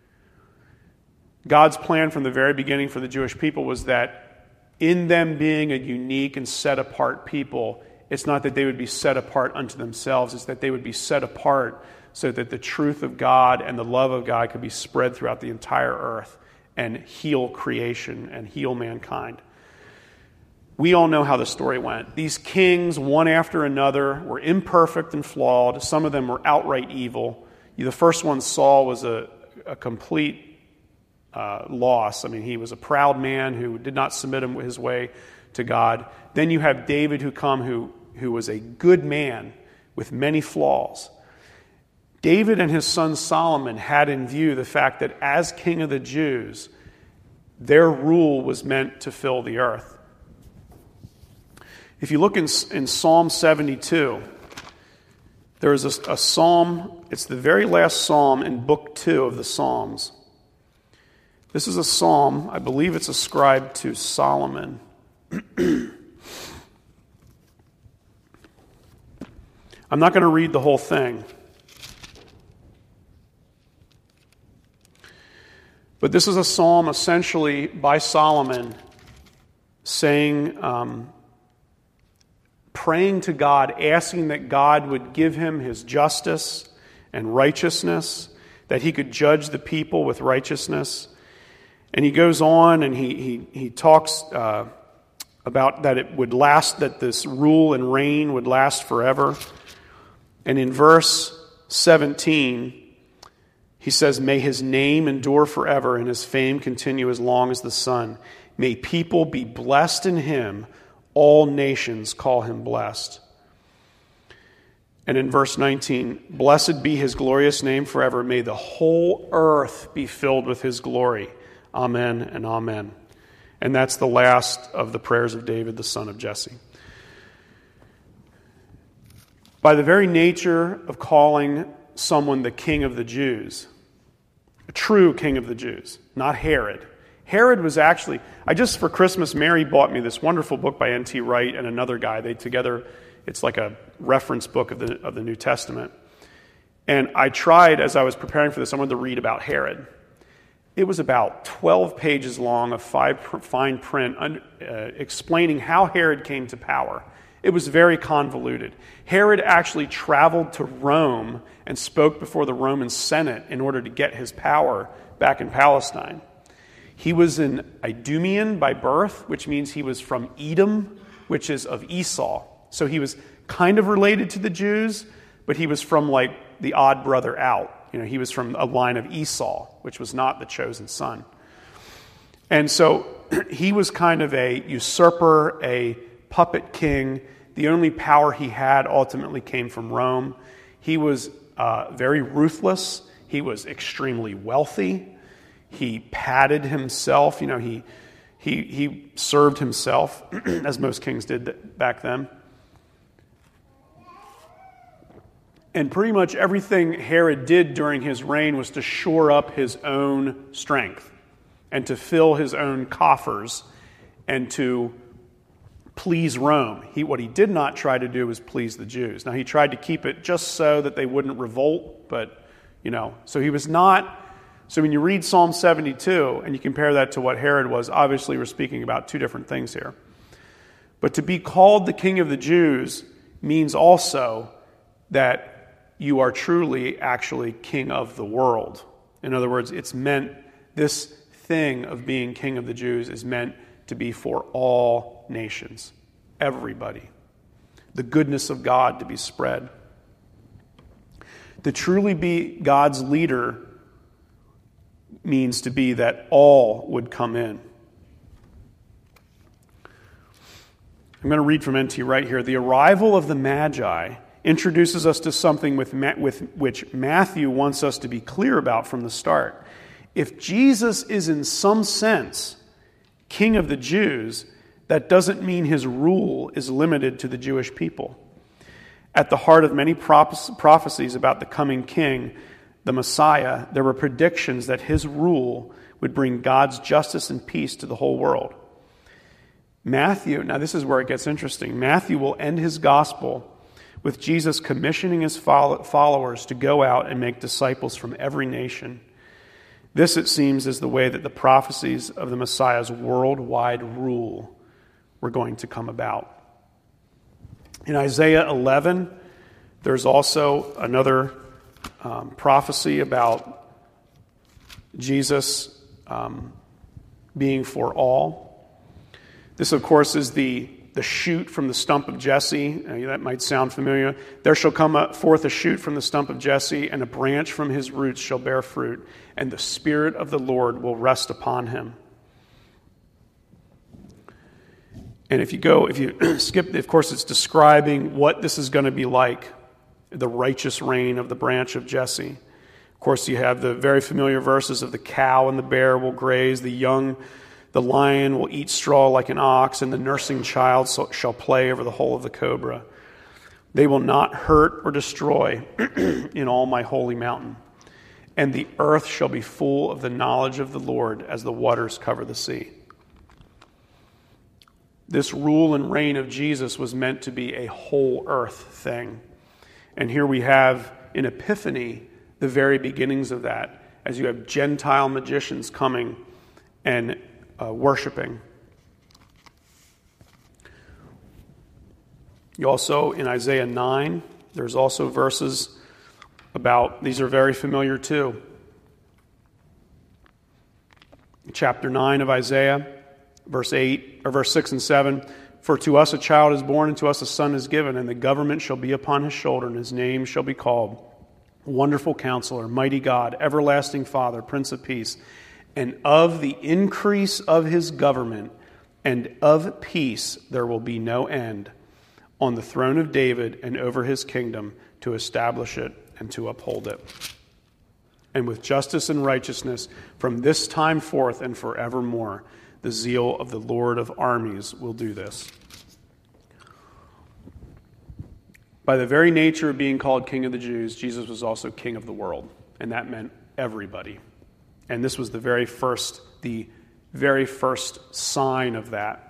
God's plan from the very beginning for the Jewish people was that in them being a unique and set-apart people, it's not that they would be set apart unto themselves, it's that they would be set apart so that the truth of God and the love of God could be spread throughout the entire earth and heal creation and heal mankind. We all know how the story went. These kings, one after another, were imperfect and flawed. Some of them were outright evil. The first one, Saul, was a, a complete uh, loss. I mean, he was a proud man who did not submit his way to God. Then you have David who come, who, who was a good man with many flaws. David and his son Solomon had in view the fact that as king of the Jews, their rule was meant to fill the earth. If you look in, in Psalm seventy-two, there is a, a psalm, it's the very last psalm in book two of the Psalms. This is a psalm, I believe it's ascribed to Solomon. I'm not going to read the whole thing. But this is a psalm essentially by Solomon saying, um, praying to God, asking that God would give him his justice and righteousness, that he could judge the people with righteousness. And he goes on and he he, he talks uh, about that it would last, that this rule and reign would last forever. And in verse seventeen, he says, may his name endure forever and his fame continue as long as the sun. May people be blessed in him. All nations call him blessed. And in verse nineteen, blessed be his glorious name forever. May the whole earth be filled with his glory. Amen and amen. And that's the last of the prayers of David, the son of Jesse. By the very nature of calling someone the king of the Jews, a true king of the Jews, not Herod. Herod was actually, I just for Christmas, Mary bought me this wonderful book by N T Wright and another guy. They together, it's like a reference book of the of the New Testament. And I tried, as I was preparing for this, I wanted to read about Herod. It was about twelve pages long of fine print uh, explaining how Herod came to power. It was very convoluted. Herod actually traveled to Rome and spoke before the Roman Senate in order to get his power back in Palestine. He was an Idumean by birth, which means he was from Edom, which is of Esau. So he was kind of related to the Jews, but he was from like the odd brother out. You know, he was from a line of Esau, which was not the chosen son. And so he was kind of a usurper, a puppet king. The only power he had ultimately came from Rome. He was uh, very ruthless. He was extremely wealthy. He padded himself. You know, he he he served himself, as most kings did back then. And pretty much everything Herod did during his reign was to shore up his own strength and to fill his own coffers and to please Rome. He, what he did not try to do was please the Jews. Now, he tried to keep it just so that they wouldn't revolt, but, you know, so he was not... So when you read Psalm seventy-two and you compare that to what Herod was, obviously we're speaking about two different things here. But to be called the king of the Jews means also that you are truly actually king of the world. In other words, it's meant, this thing of being king of the Jews is meant to be for all nations, everybody. The goodness of God to be spread. To truly be God's leader means to be that all would come in. I'm going to read from N T Wright here. The arrival of the Magi introduces us to something with, with which Matthew wants us to be clear about from the start. If Jesus is in some sense King of the Jews, that doesn't mean his rule is limited to the Jewish people. At the heart of many prophecies about the coming king, the Messiah, there were predictions that his rule would bring God's justice and peace to the whole world. Matthew, now this is where it gets interesting. Matthew will end his gospel with Jesus commissioning his followers to go out and make disciples from every nation. This, it seems, is the way that the prophecies of the Messiah's worldwide rule were going to come about. In Isaiah eleven, there's also another um, prophecy about Jesus um, being for all. This, of course, is the, the shoot from the stump of Jesse. Uh, that might sound familiar. There shall come forth a shoot from the stump of Jesse, and a branch from his roots shall bear fruit, and the Spirit of the Lord will rest upon him. And if you go, if you skip, of course, it's describing what this is going to be like, the righteous reign of the branch of Jesse. Of course, you have the very familiar verses of the cow and the bear will graze, the young, the lion will eat straw like an ox, and the nursing child shall play over the hole of the cobra. They will not hurt or destroy in all my holy mountain. And the earth shall be full of the knowledge of the Lord as the waters cover the sea. This rule and reign of Jesus was meant to be a whole earth thing. And here we have in Epiphany the very beginnings of that, as you have Gentile magicians coming and uh, worshiping. You also, in Isaiah nine, there's also verses about, these are very familiar too. Chapter nine of Isaiah, verse eight, or verse six and seven, for to us a child is born, and to us a son is given, and the government shall be upon his shoulder, and his name shall be called Wonderful Counselor, Mighty God, Everlasting Father, Prince of Peace. And of the increase of his government and of peace there will be no end, on the throne of David and over his kingdom, to establish it and to uphold it. And with justice and righteousness from this time forth and forevermore, the zeal of the Lord of armies will do this. By the very nature of being called King of the Jews, Jesus was also King of the world, and that meant everybody. And this was the very first, the very first sign of that.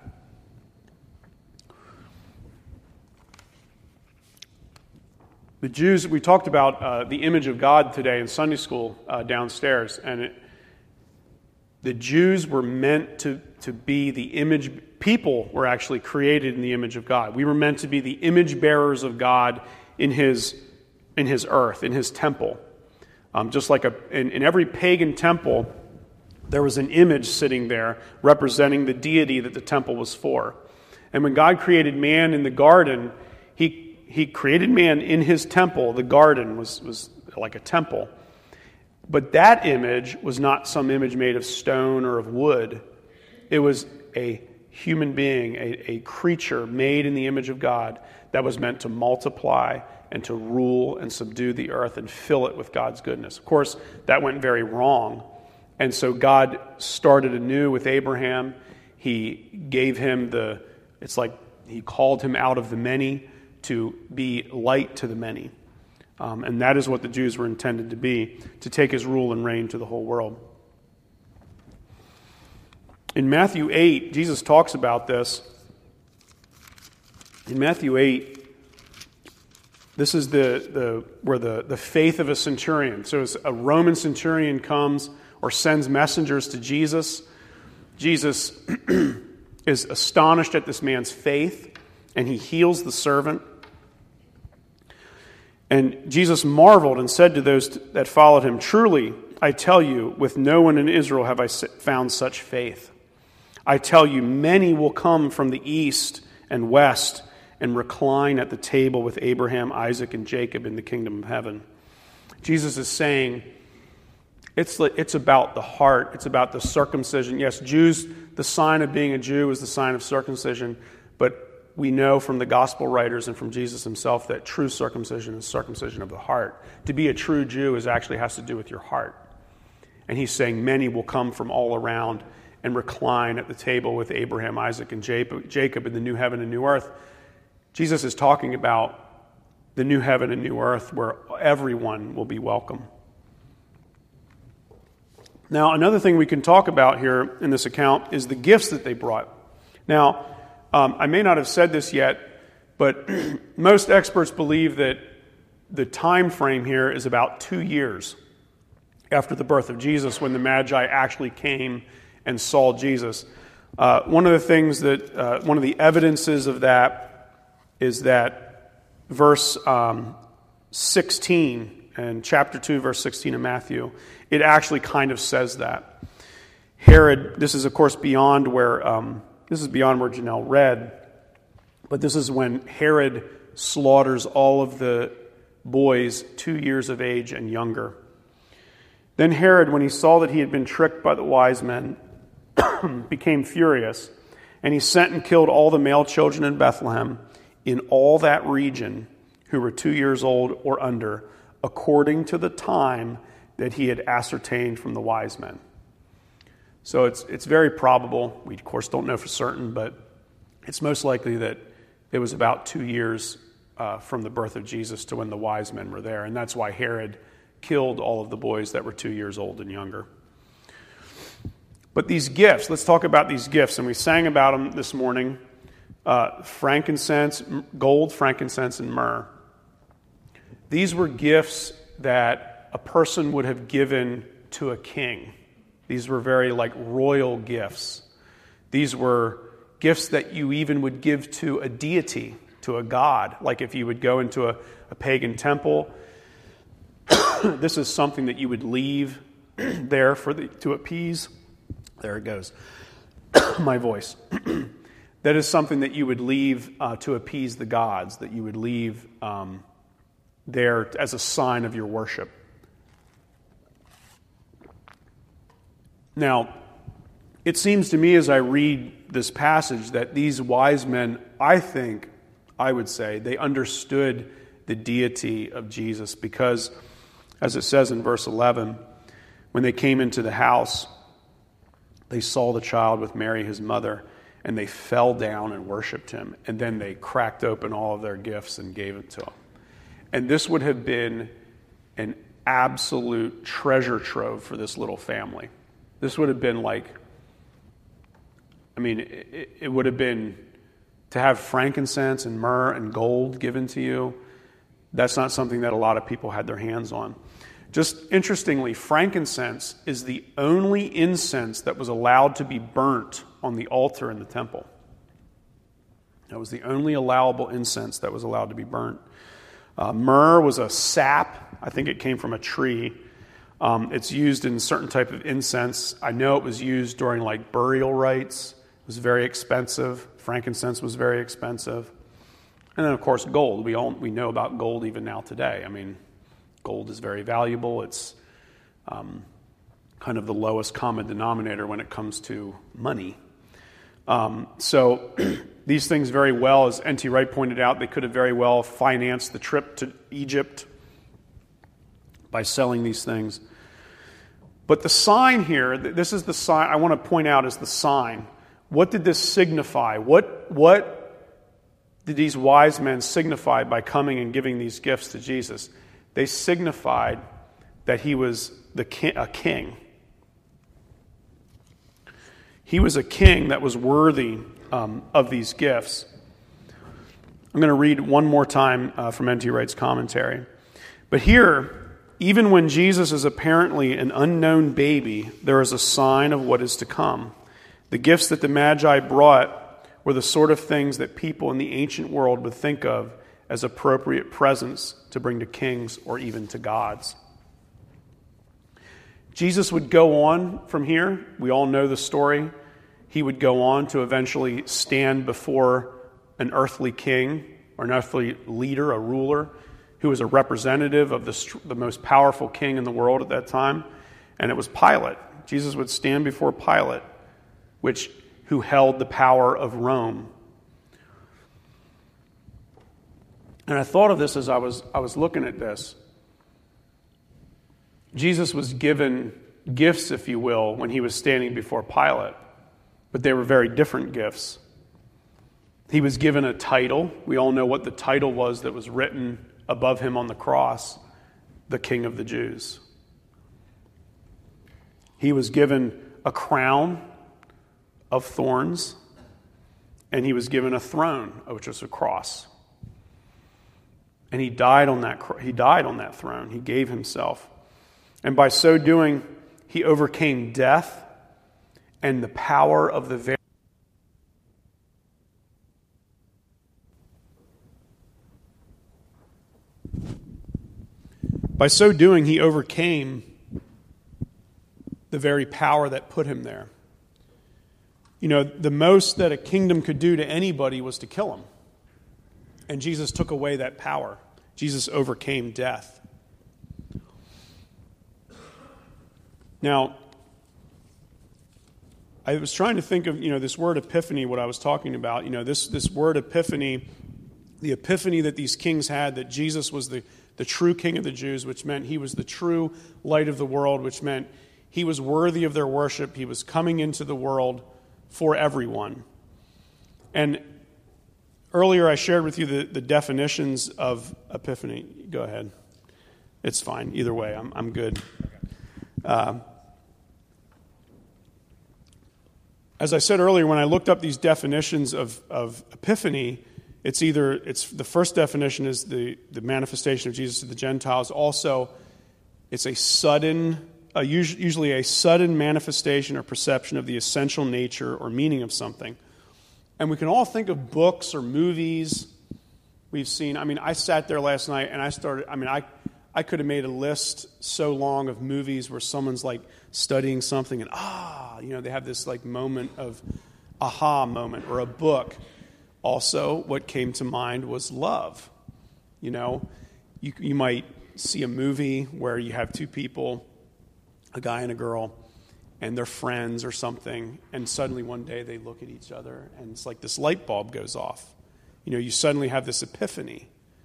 The Jews, we talked about uh, the image of God today in Sunday school uh, downstairs, and it, the Jews were meant to, to be the image, people were actually created in the image of God. We were meant to be the image bearers of God in his, in his earth, in his temple. Um, just like a, in, in every pagan temple, there was an image sitting there representing the deity that the temple was for. And when God created man in the garden, he He created man in his temple. The garden was, was like a temple. But that image was not some image made of stone or of wood. It was a human being, a, a creature made in the image of God that was meant to multiply and to rule and subdue the earth and fill it with God's goodness. Of course, that went very wrong. And so God started anew with Abraham. He gave him the, it's like he called him out of the many to be light to the many. Um, and that is what the Jews were intended to be, to take his rule and reign to the whole world. In Matthew eight, Jesus talks about this. In Matthew eight, this is the, the where the, the faith of a centurion. So as a Roman centurion comes or sends messengers to Jesus, Jesus is astonished at this man's faith, and he heals the servant. And Jesus marveled and said to those that followed him, "Truly, I tell you, with no one in Israel have I found such faith. I tell you, many will come from the east and west and recline at the table with Abraham, Isaac, and Jacob in the kingdom of heaven." Jesus is saying, it's, it's about the heart. It's about the circumcision. Yes, Jews, the sign of being a Jew is the sign of circumcision, but we know from the gospel writers and from Jesus himself that true circumcision is circumcision of the heart. To be a true Jew is actually has to do with your heart. And he's saying many will come from all around and recline at the table with Abraham, Isaac, and Jacob in the new heaven and new earth. Jesus is talking about the new heaven and new earth where everyone will be welcome. Now, another thing we can talk about here in this account is the gifts that they brought. Now, um, I may not have said this yet, but most experts believe that the time frame here is about two years after the birth of Jesus, when the Magi actually came and saw Jesus. Uh, one of the things that, uh, one of the evidences of that is that verse um, sixteen, and chapter two, verse sixteen of Matthew, it actually kind of says that. Herod, this is of course beyond where, um, this is beyond where Janelle read, but this is when Herod slaughters all of the boys two years of age and younger. Then Herod, when he saw that he had been tricked by the wise men, became furious, and he sent and killed all the male children in Bethlehem in all that region who were two years old or under, according to the time that he had ascertained from the wise men. So it's it's very probable, we of course don't know for certain, but it's most likely that it was about two years uh, from the birth of Jesus to when the wise men were there, and that's why Herod killed all of the boys that were two years old and younger. But these gifts, let's talk about these gifts. And we sang about them this morning. Uh, frankincense, gold, frankincense, and myrrh. These were gifts that a person would have given to a king. These were very like royal gifts. These were gifts that you even would give to a deity, to a god. Like if you would go into a, a pagan temple, this is something that you would leave there for the, to appease. There it goes. My voice. That is something that you would leave uh, to appease the gods, that you would leave um, there as a sign of your worship. Now, it seems to me as I read this passage that these wise men, I think, I would say, they understood the deity of Jesus because, as it says in verse eleven, when they came into the house, they saw the child with Mary, his mother, and they fell down and worshipped him. And then they cracked open all of their gifts and gave it to him. And this would have been an absolute treasure trove for this little family. This would have been like, I mean, it, it would have been to have frankincense and myrrh and gold given to you. That's not something that a lot of people had their hands on. Just interestingly, frankincense is the only incense that was allowed to be burnt on the altar in the temple. That was the only allowable incense that was allowed to be burnt. Uh, myrrh was a sap. I think it came from a tree. Um, it's used in certain type of incense. I know it was used during like burial rites. It was very expensive. Frankincense was very expensive. And then, of course, gold. We all we know about gold even now today. I mean, gold is very valuable. It's um, kind of the lowest common denominator when it comes to money. Um, so these things very well, as N T Wright pointed out, they could have very well financed the trip to Egypt by selling these things. But the sign here, this is the sign I want to point out is the sign. What did this signify? What, what did these wise men signify by coming and giving these gifts to Jesus? They signified that he was the king, a king. He was a king that was worthy um, of these gifts. I'm going to read one more time uh, from N T Wright's commentary. But here, even when Jesus is apparently an unknown baby, there is a sign of what is to come. The gifts that the Magi brought were the sort of things that people in the ancient world would think of as appropriate presents to bring to kings or even to gods. Jesus would go on from here. We all know the story. He would go on to eventually stand before an earthly king or an earthly leader, a ruler, who was a representative of the, the most powerful king in the world at that time, and it was Pilate. Jesus would stand before Pilate, which who held the power of Rome. And I thought of this as I was I was looking at this. Jesus was given gifts, if you will, when he was standing before Pilate, but they were very different gifts. He was given a title. We all know what the title was that was written above him on the cross, the King of the Jews. He was given a crown of thorns, and he was given a throne, which was a cross. And he died on that he died on that throne. He gave himself. And by so doing, he overcame death and the power of the very By so doing, he overcame the very power that put him there. You know, the most that a kingdom could do to anybody was to kill him. And Jesus took away that power. Jesus overcame death. Now, I was trying to think of, you know, this word epiphany, what I was talking about. You know, this, this word epiphany, the epiphany that these kings had, that Jesus was the, the true king of the Jews, which meant he was the true light of the world, which meant he was worthy of their worship. He was coming into the world for everyone. And earlier I shared with you the, the definitions of epiphany. Go ahead. It's fine. Either way, I'm, I'm good. Uh, as I said earlier, when I looked up these definitions of, of epiphany, it's either, it's the first definition is the, the manifestation of Jesus to the Gentiles. Also, it's a sudden, uh, usually a sudden manifestation or perception of the essential nature or meaning of something. And we can all think of books or movies we've seen. I mean, I sat there last night and I started, I mean, I, I could have made a list so long of movies where someone's like studying something and, ah, you know, they have this like moment of aha moment, or a book. Also, what came to mind was love. You know, you, you might see a movie where you have two people, a guy and a girl, and they're friends or something, and suddenly one day they look at each other, and it's like this light bulb goes off. You know, you suddenly have this epiphany.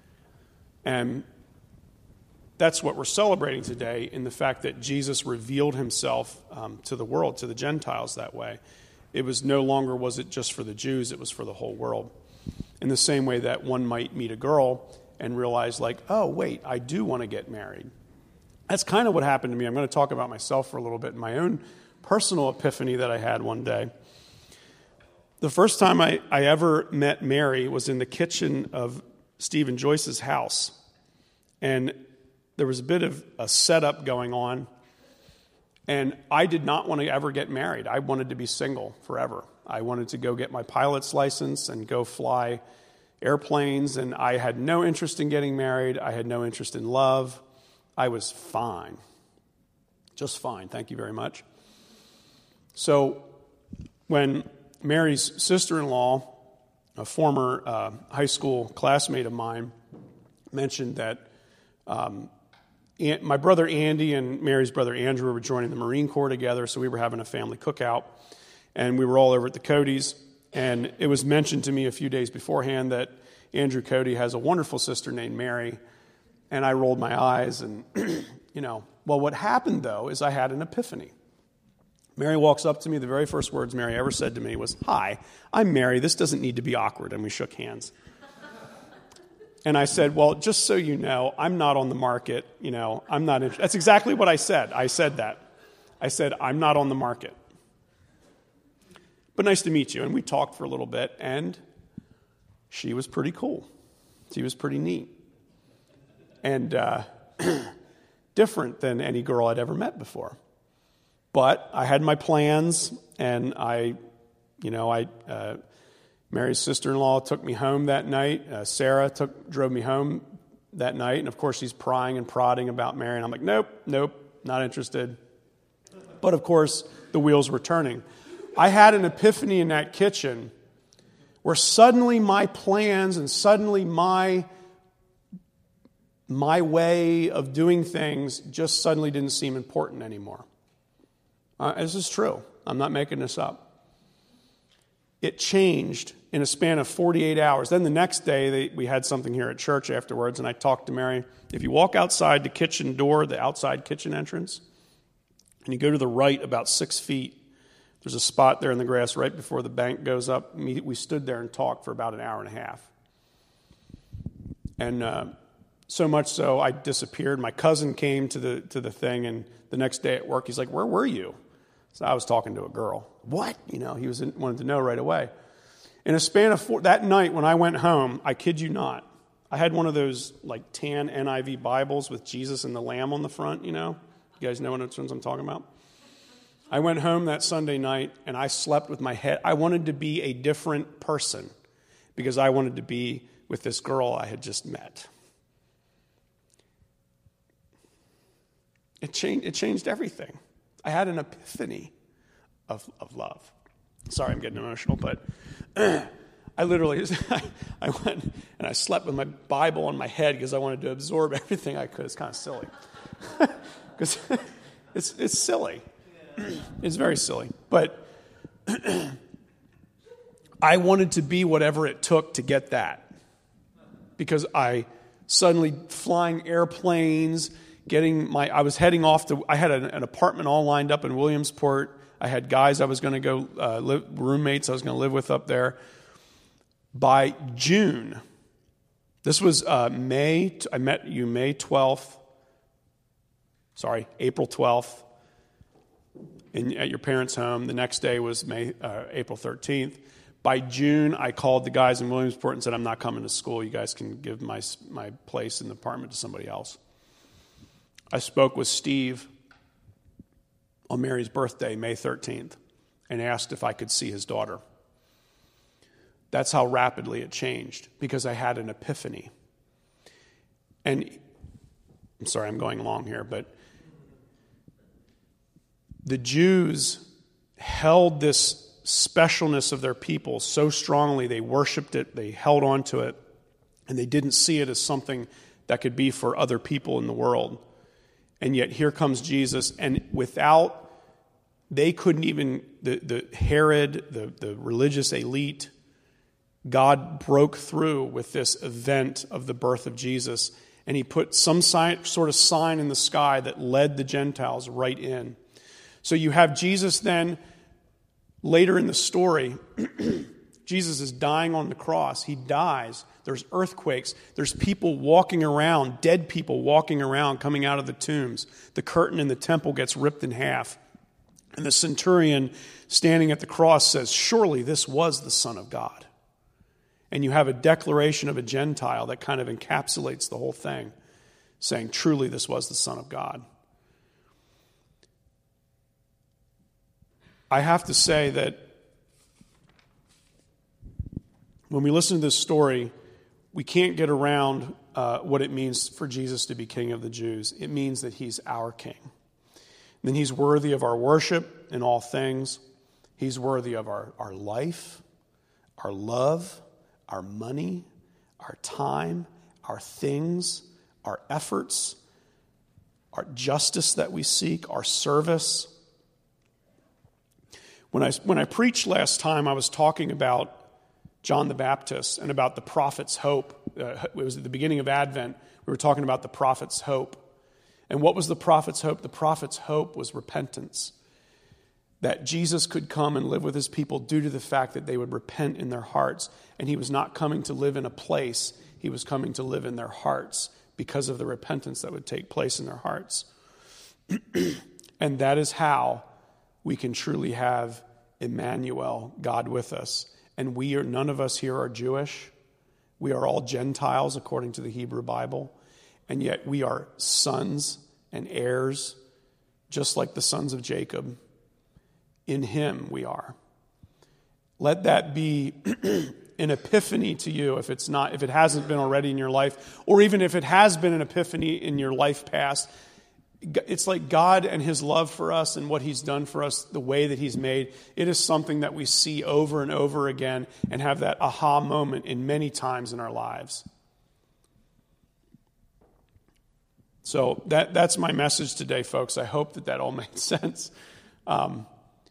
And that's what we're celebrating today, in the fact that Jesus revealed himself um, to the world, to the Gentiles that way. It was no longer was it just for the Jews, it was for the whole world. In the same way that one might meet a girl and realize like, oh, wait, I do want to get married. That's kind of what happened to me. I'm going to talk about myself for a little bit in my own personal epiphany that I had one day. The first time I, I ever met Mary was in the kitchen of Stephen Joyce's house. And there was a bit of a setup going on. And I did not want to ever get married. I wanted to be single forever. I wanted to go get my pilot's license and go fly airplanes. And I had no interest in getting married. I had no interest in love. I was fine. Just fine. Thank you very much. So when Mary's sister-in-law, a former uh, high school classmate of mine, mentioned that um, Aunt, my brother Andy and Mary's brother Andrew were joining the Marine Corps together, so we were having a family cookout, and we were all over at the Cody's, and it was mentioned to me a few days beforehand that Andrew Cody has a wonderful sister named Mary, and I rolled my eyes, and, you know, well, what happened, though, is I had an epiphany. Mary walks up to me. The very first words Mary ever said to me was, "Hi, I'm Mary. This doesn't need to be awkward," and we shook hands. And I said, well, just so you know, I'm not on the market. You know, I'm not interested. That's exactly what I said. I said that. I said, I'm not on the market. But nice to meet you. And we talked for a little bit, and she was pretty cool. She was pretty neat. And uh, different than any girl I'd ever met before. But I had my plans, and I, you know, I... Uh, Mary's sister-in-law took me home that night. Uh, Sarah took drove me home that night. And, of course, she's prying and prodding about Mary. And I'm like, nope, nope, not interested. But, of course, the wheels were turning. I had an epiphany in that kitchen where suddenly my plans and suddenly my, my way of doing things just suddenly didn't seem important anymore. Uh, this is true. I'm not making this up. It changed in a span of forty-eight hours. Then the next day, they, we had something here at church afterwards, and I talked to Mary. If you walk outside the kitchen door, the outside kitchen entrance, And you go to the right about six feet. There's a spot there in the grass right before the bank goes up. We stood there and talked for about an hour and a half. And uh, so much so, I disappeared. My cousin came to the to the thing, and the next day at work, he's like, "Where were you?" So I was talking to a girl. What? You know, he was in, wanted to know right away. In a span of four, that night when I went home, I kid you not, I had one of those like tan N I V Bibles with Jesus and the Lamb on the front, you know? You guys know what ones I'm talking about? I went home that Sunday night, and I slept with my head. I wanted to be a different person because I wanted to be with this girl I had just met. It changed, it changed everything. I had an epiphany of, of love. Sorry, I'm getting emotional, but I literally, I went and I slept with my Bible on my head because I wanted to absorb everything I could. It's kind of silly. Because it's it's silly. It's very silly. But I wanted to be whatever it took to get that. Because I suddenly flying airplanes, getting my, I was heading off to, I had an, an apartment all lined up in Williamsport. I had guys I was going to go, uh, live, roommates I was going to live with up there. By June, this was uh, May, I met you May twelfth, sorry, April twelfth, in, at your parents' home. The next day was May, uh, April thirteenth. By June, I called the guys in Williamsport and said, I'm not coming to school. You guys can give my my place in the apartment to somebody else. I spoke with Steve on Mary's birthday, May thirteenth, and asked if I could see his daughter. That's how rapidly it changed, because I had an epiphany. And I'm sorry, I'm going long here, but the Jews held this specialness of their people so strongly, they worshiped it, they held on to it, and they didn't see it as something that could be for other people in the world. And yet here comes Jesus, and without, they couldn't even, the, the Herod, the, the religious elite, God broke through with this event of the birth of Jesus, and he put some sign, sort of sign in the sky that led the Gentiles right in. So you have Jesus then, later in the story, Jesus is dying on the cross. He dies. There's earthquakes. There's people walking around, dead people walking around, coming out of the tombs. The curtain in the temple gets ripped in half. And the centurion standing at the cross says, surely this was the Son of God. And you have a declaration of a Gentile that kind of encapsulates the whole thing, saying, truly this was the Son of God. I have to say that when we listen to this story, we can't get around uh, what it means for Jesus to be King of the Jews. It means that he's our King. And then he's worthy of our worship in all things. He's worthy of our, our life, our love, our money, our time, our things, our efforts, our justice that we seek, our service. When I, when I preached last time, I was talking about John the Baptist and about the prophet's hope. Uh, it was at the beginning of Advent. We were talking about the prophet's hope. And what was the prophet's hope? The prophet's hope was repentance. That Jesus could come and live with his people due to the fact that they would repent in their hearts. And he was not coming to live in a place. He was coming to live in their hearts because of the repentance that would take place in their hearts. And that is how we can truly have Emmanuel, God with us. And we are, none of us here are Jewish. We are all Gentiles according to the Hebrew Bible. And yet we are sons and heirs, just like the sons of Jacob. In him we are. Let that be an epiphany to you if it's not, if it hasn't been already in your life, or even if it has been an epiphany in your life past. It's like God and his love for us and what he's done for us, the way that he's made. It is something that we see over and over again and have that aha moment in many times in our lives. So that that's my message today, folks. I hope that that all made sense. Um,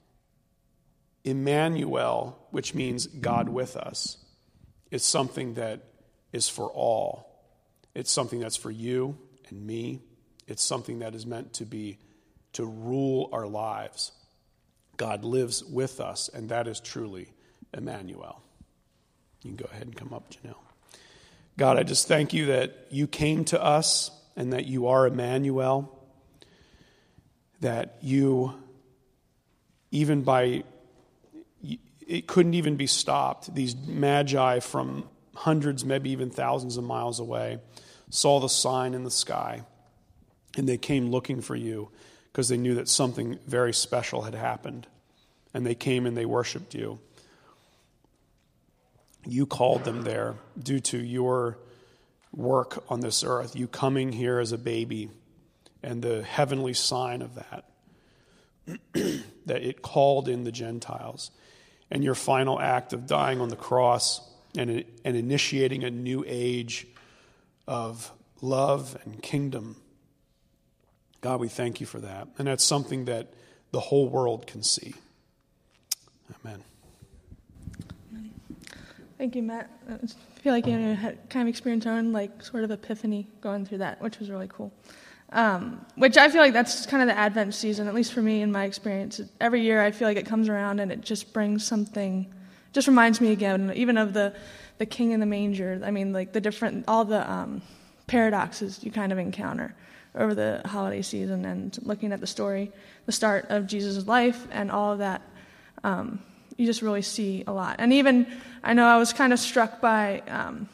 Emmanuel, which means God with us, is something that is for all. It's something that's for you and me. It's something that is meant to be to rule our lives. God lives with us, and that is truly Emmanuel. You can go ahead and come up, Janelle. God, I just thank you that you came to us and that you are Emmanuel, that you, even by, it couldn't even be stopped. These magi from hundreds, maybe even thousands of miles away, saw the sign in the sky, and they came looking for you because they knew that something very special had happened. And they came and they worshiped you. You called them there due to your work on this earth, you coming here as a baby, and the heavenly sign of that, that it called in the Gentiles, and your final act of dying on the cross and, and initiating a new age of love and kingdom. God, we thank you for that. And that's something that the whole world can see. Amen. Thank you, Matt. I feel like you know, had kind of experienced our own like sort of epiphany going through that, which was really cool. Um, which I feel like that's kind of the Advent season, at least for me in my experience. Every year I feel like it comes around and it just brings something, just reminds me again, even of the, the king in the manger. I mean, like the different, all the um, paradoxes you kind of encounter over the holiday season, and looking at the story, the start of Jesus' life and all of that. Um, you just really see a lot. And even, I know I was kind of struck by, um,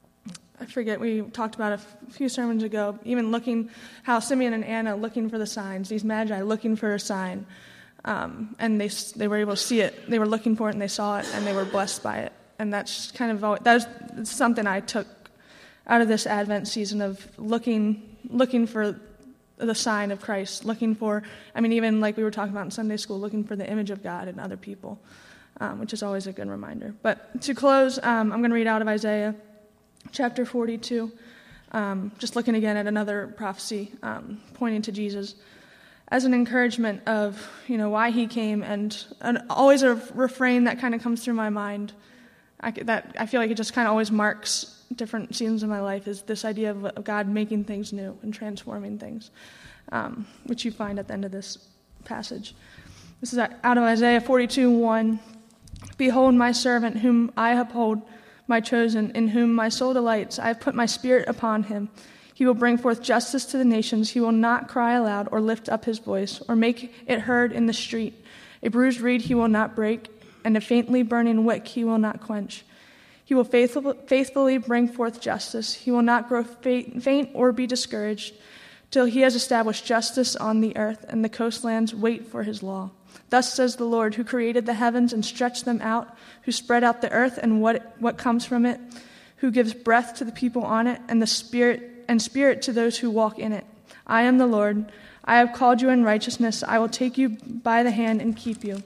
I forget, we talked about a f- few sermons ago, even looking, how Simeon and Anna looking for the signs, these magi looking for a sign, um, and they they were able to see it, they were looking for it, and they saw it, and they were blessed by it. And that's kind of, always, that was something I took out of this Advent season of looking, looking for the sign of Christ, looking for, I mean, even like we were talking about in Sunday school, looking for the image of God in other people, um, which is always a good reminder. But to close, um, I'm going to read out of Isaiah chapter forty-two, um, just looking again at another prophecy um, pointing to Jesus as an encouragement of, you know, why he came, and an, always a refrain that kind of comes through my mind, I, that I feel like it just kind of always marks different seasons of my life, is this idea of, of God making things new and transforming things, um, which you find at the end of this passage. This is out of Isaiah forty-two, one. Behold my servant whom I uphold, my chosen, in whom my soul delights. I have put my spirit upon him. He will bring forth justice to the nations. He will not cry aloud or lift up his voice or make it heard in the street. A bruised reed he will not break, and a faintly burning wick he will not quench. He will faithfully bring forth justice. He will not grow faint or be discouraged till he has established justice on the earth, and the coastlands wait for his law. Thus says the Lord, who created the heavens and stretched them out, who spread out the earth and what what comes from it, who gives breath to the people on it, and the spirit and spirit to those who walk in it. I am the Lord. I have called you in righteousness. I will take you by the hand and keep you.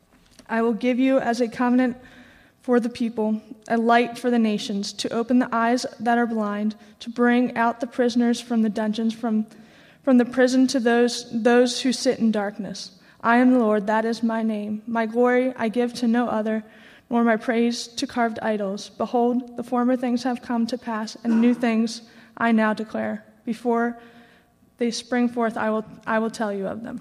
I will give you as a covenant for the people, a light for the nations, to open the eyes that are blind, to bring out the prisoners from the dungeons, from, from the prison to those, those who sit in darkness. I am the Lord, that is my name. My glory I give to no other, nor my praise to carved idols. Behold, the former things have come to pass, and new things I now declare. Before they spring forth, I will, I will tell you of them.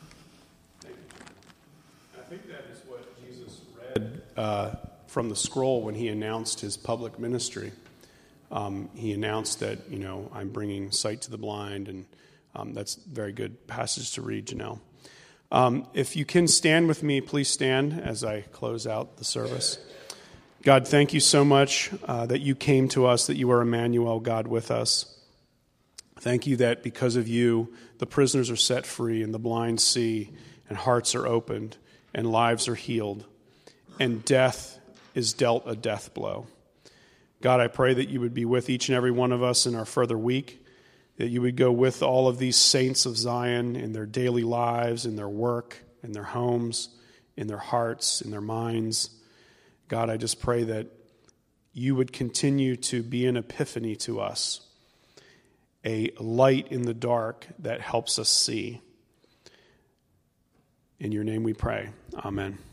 I think that is what Jesus read uh, from the scroll when he announced his public ministry. Um, he announced that, you know, I'm bringing sight to the blind, and um, that's a very good passage to read, Janelle. Um, if you can stand with me, please stand as I close out the service. God, thank you so much uh, that you came to us, that you are Emmanuel, God with us. Thank you that because of you, the prisoners are set free, and the blind see, and hearts are opened, and lives are healed, and death is dealt a death blow. God, I pray that you would be with each and every one of us in our further week, that you would go with all of these saints of Zion in their daily lives, in their work, in their homes, in their hearts, in their minds. God, I just pray that you would continue to be an epiphany to us, a light in the dark that helps us see. In your name we pray. Amen.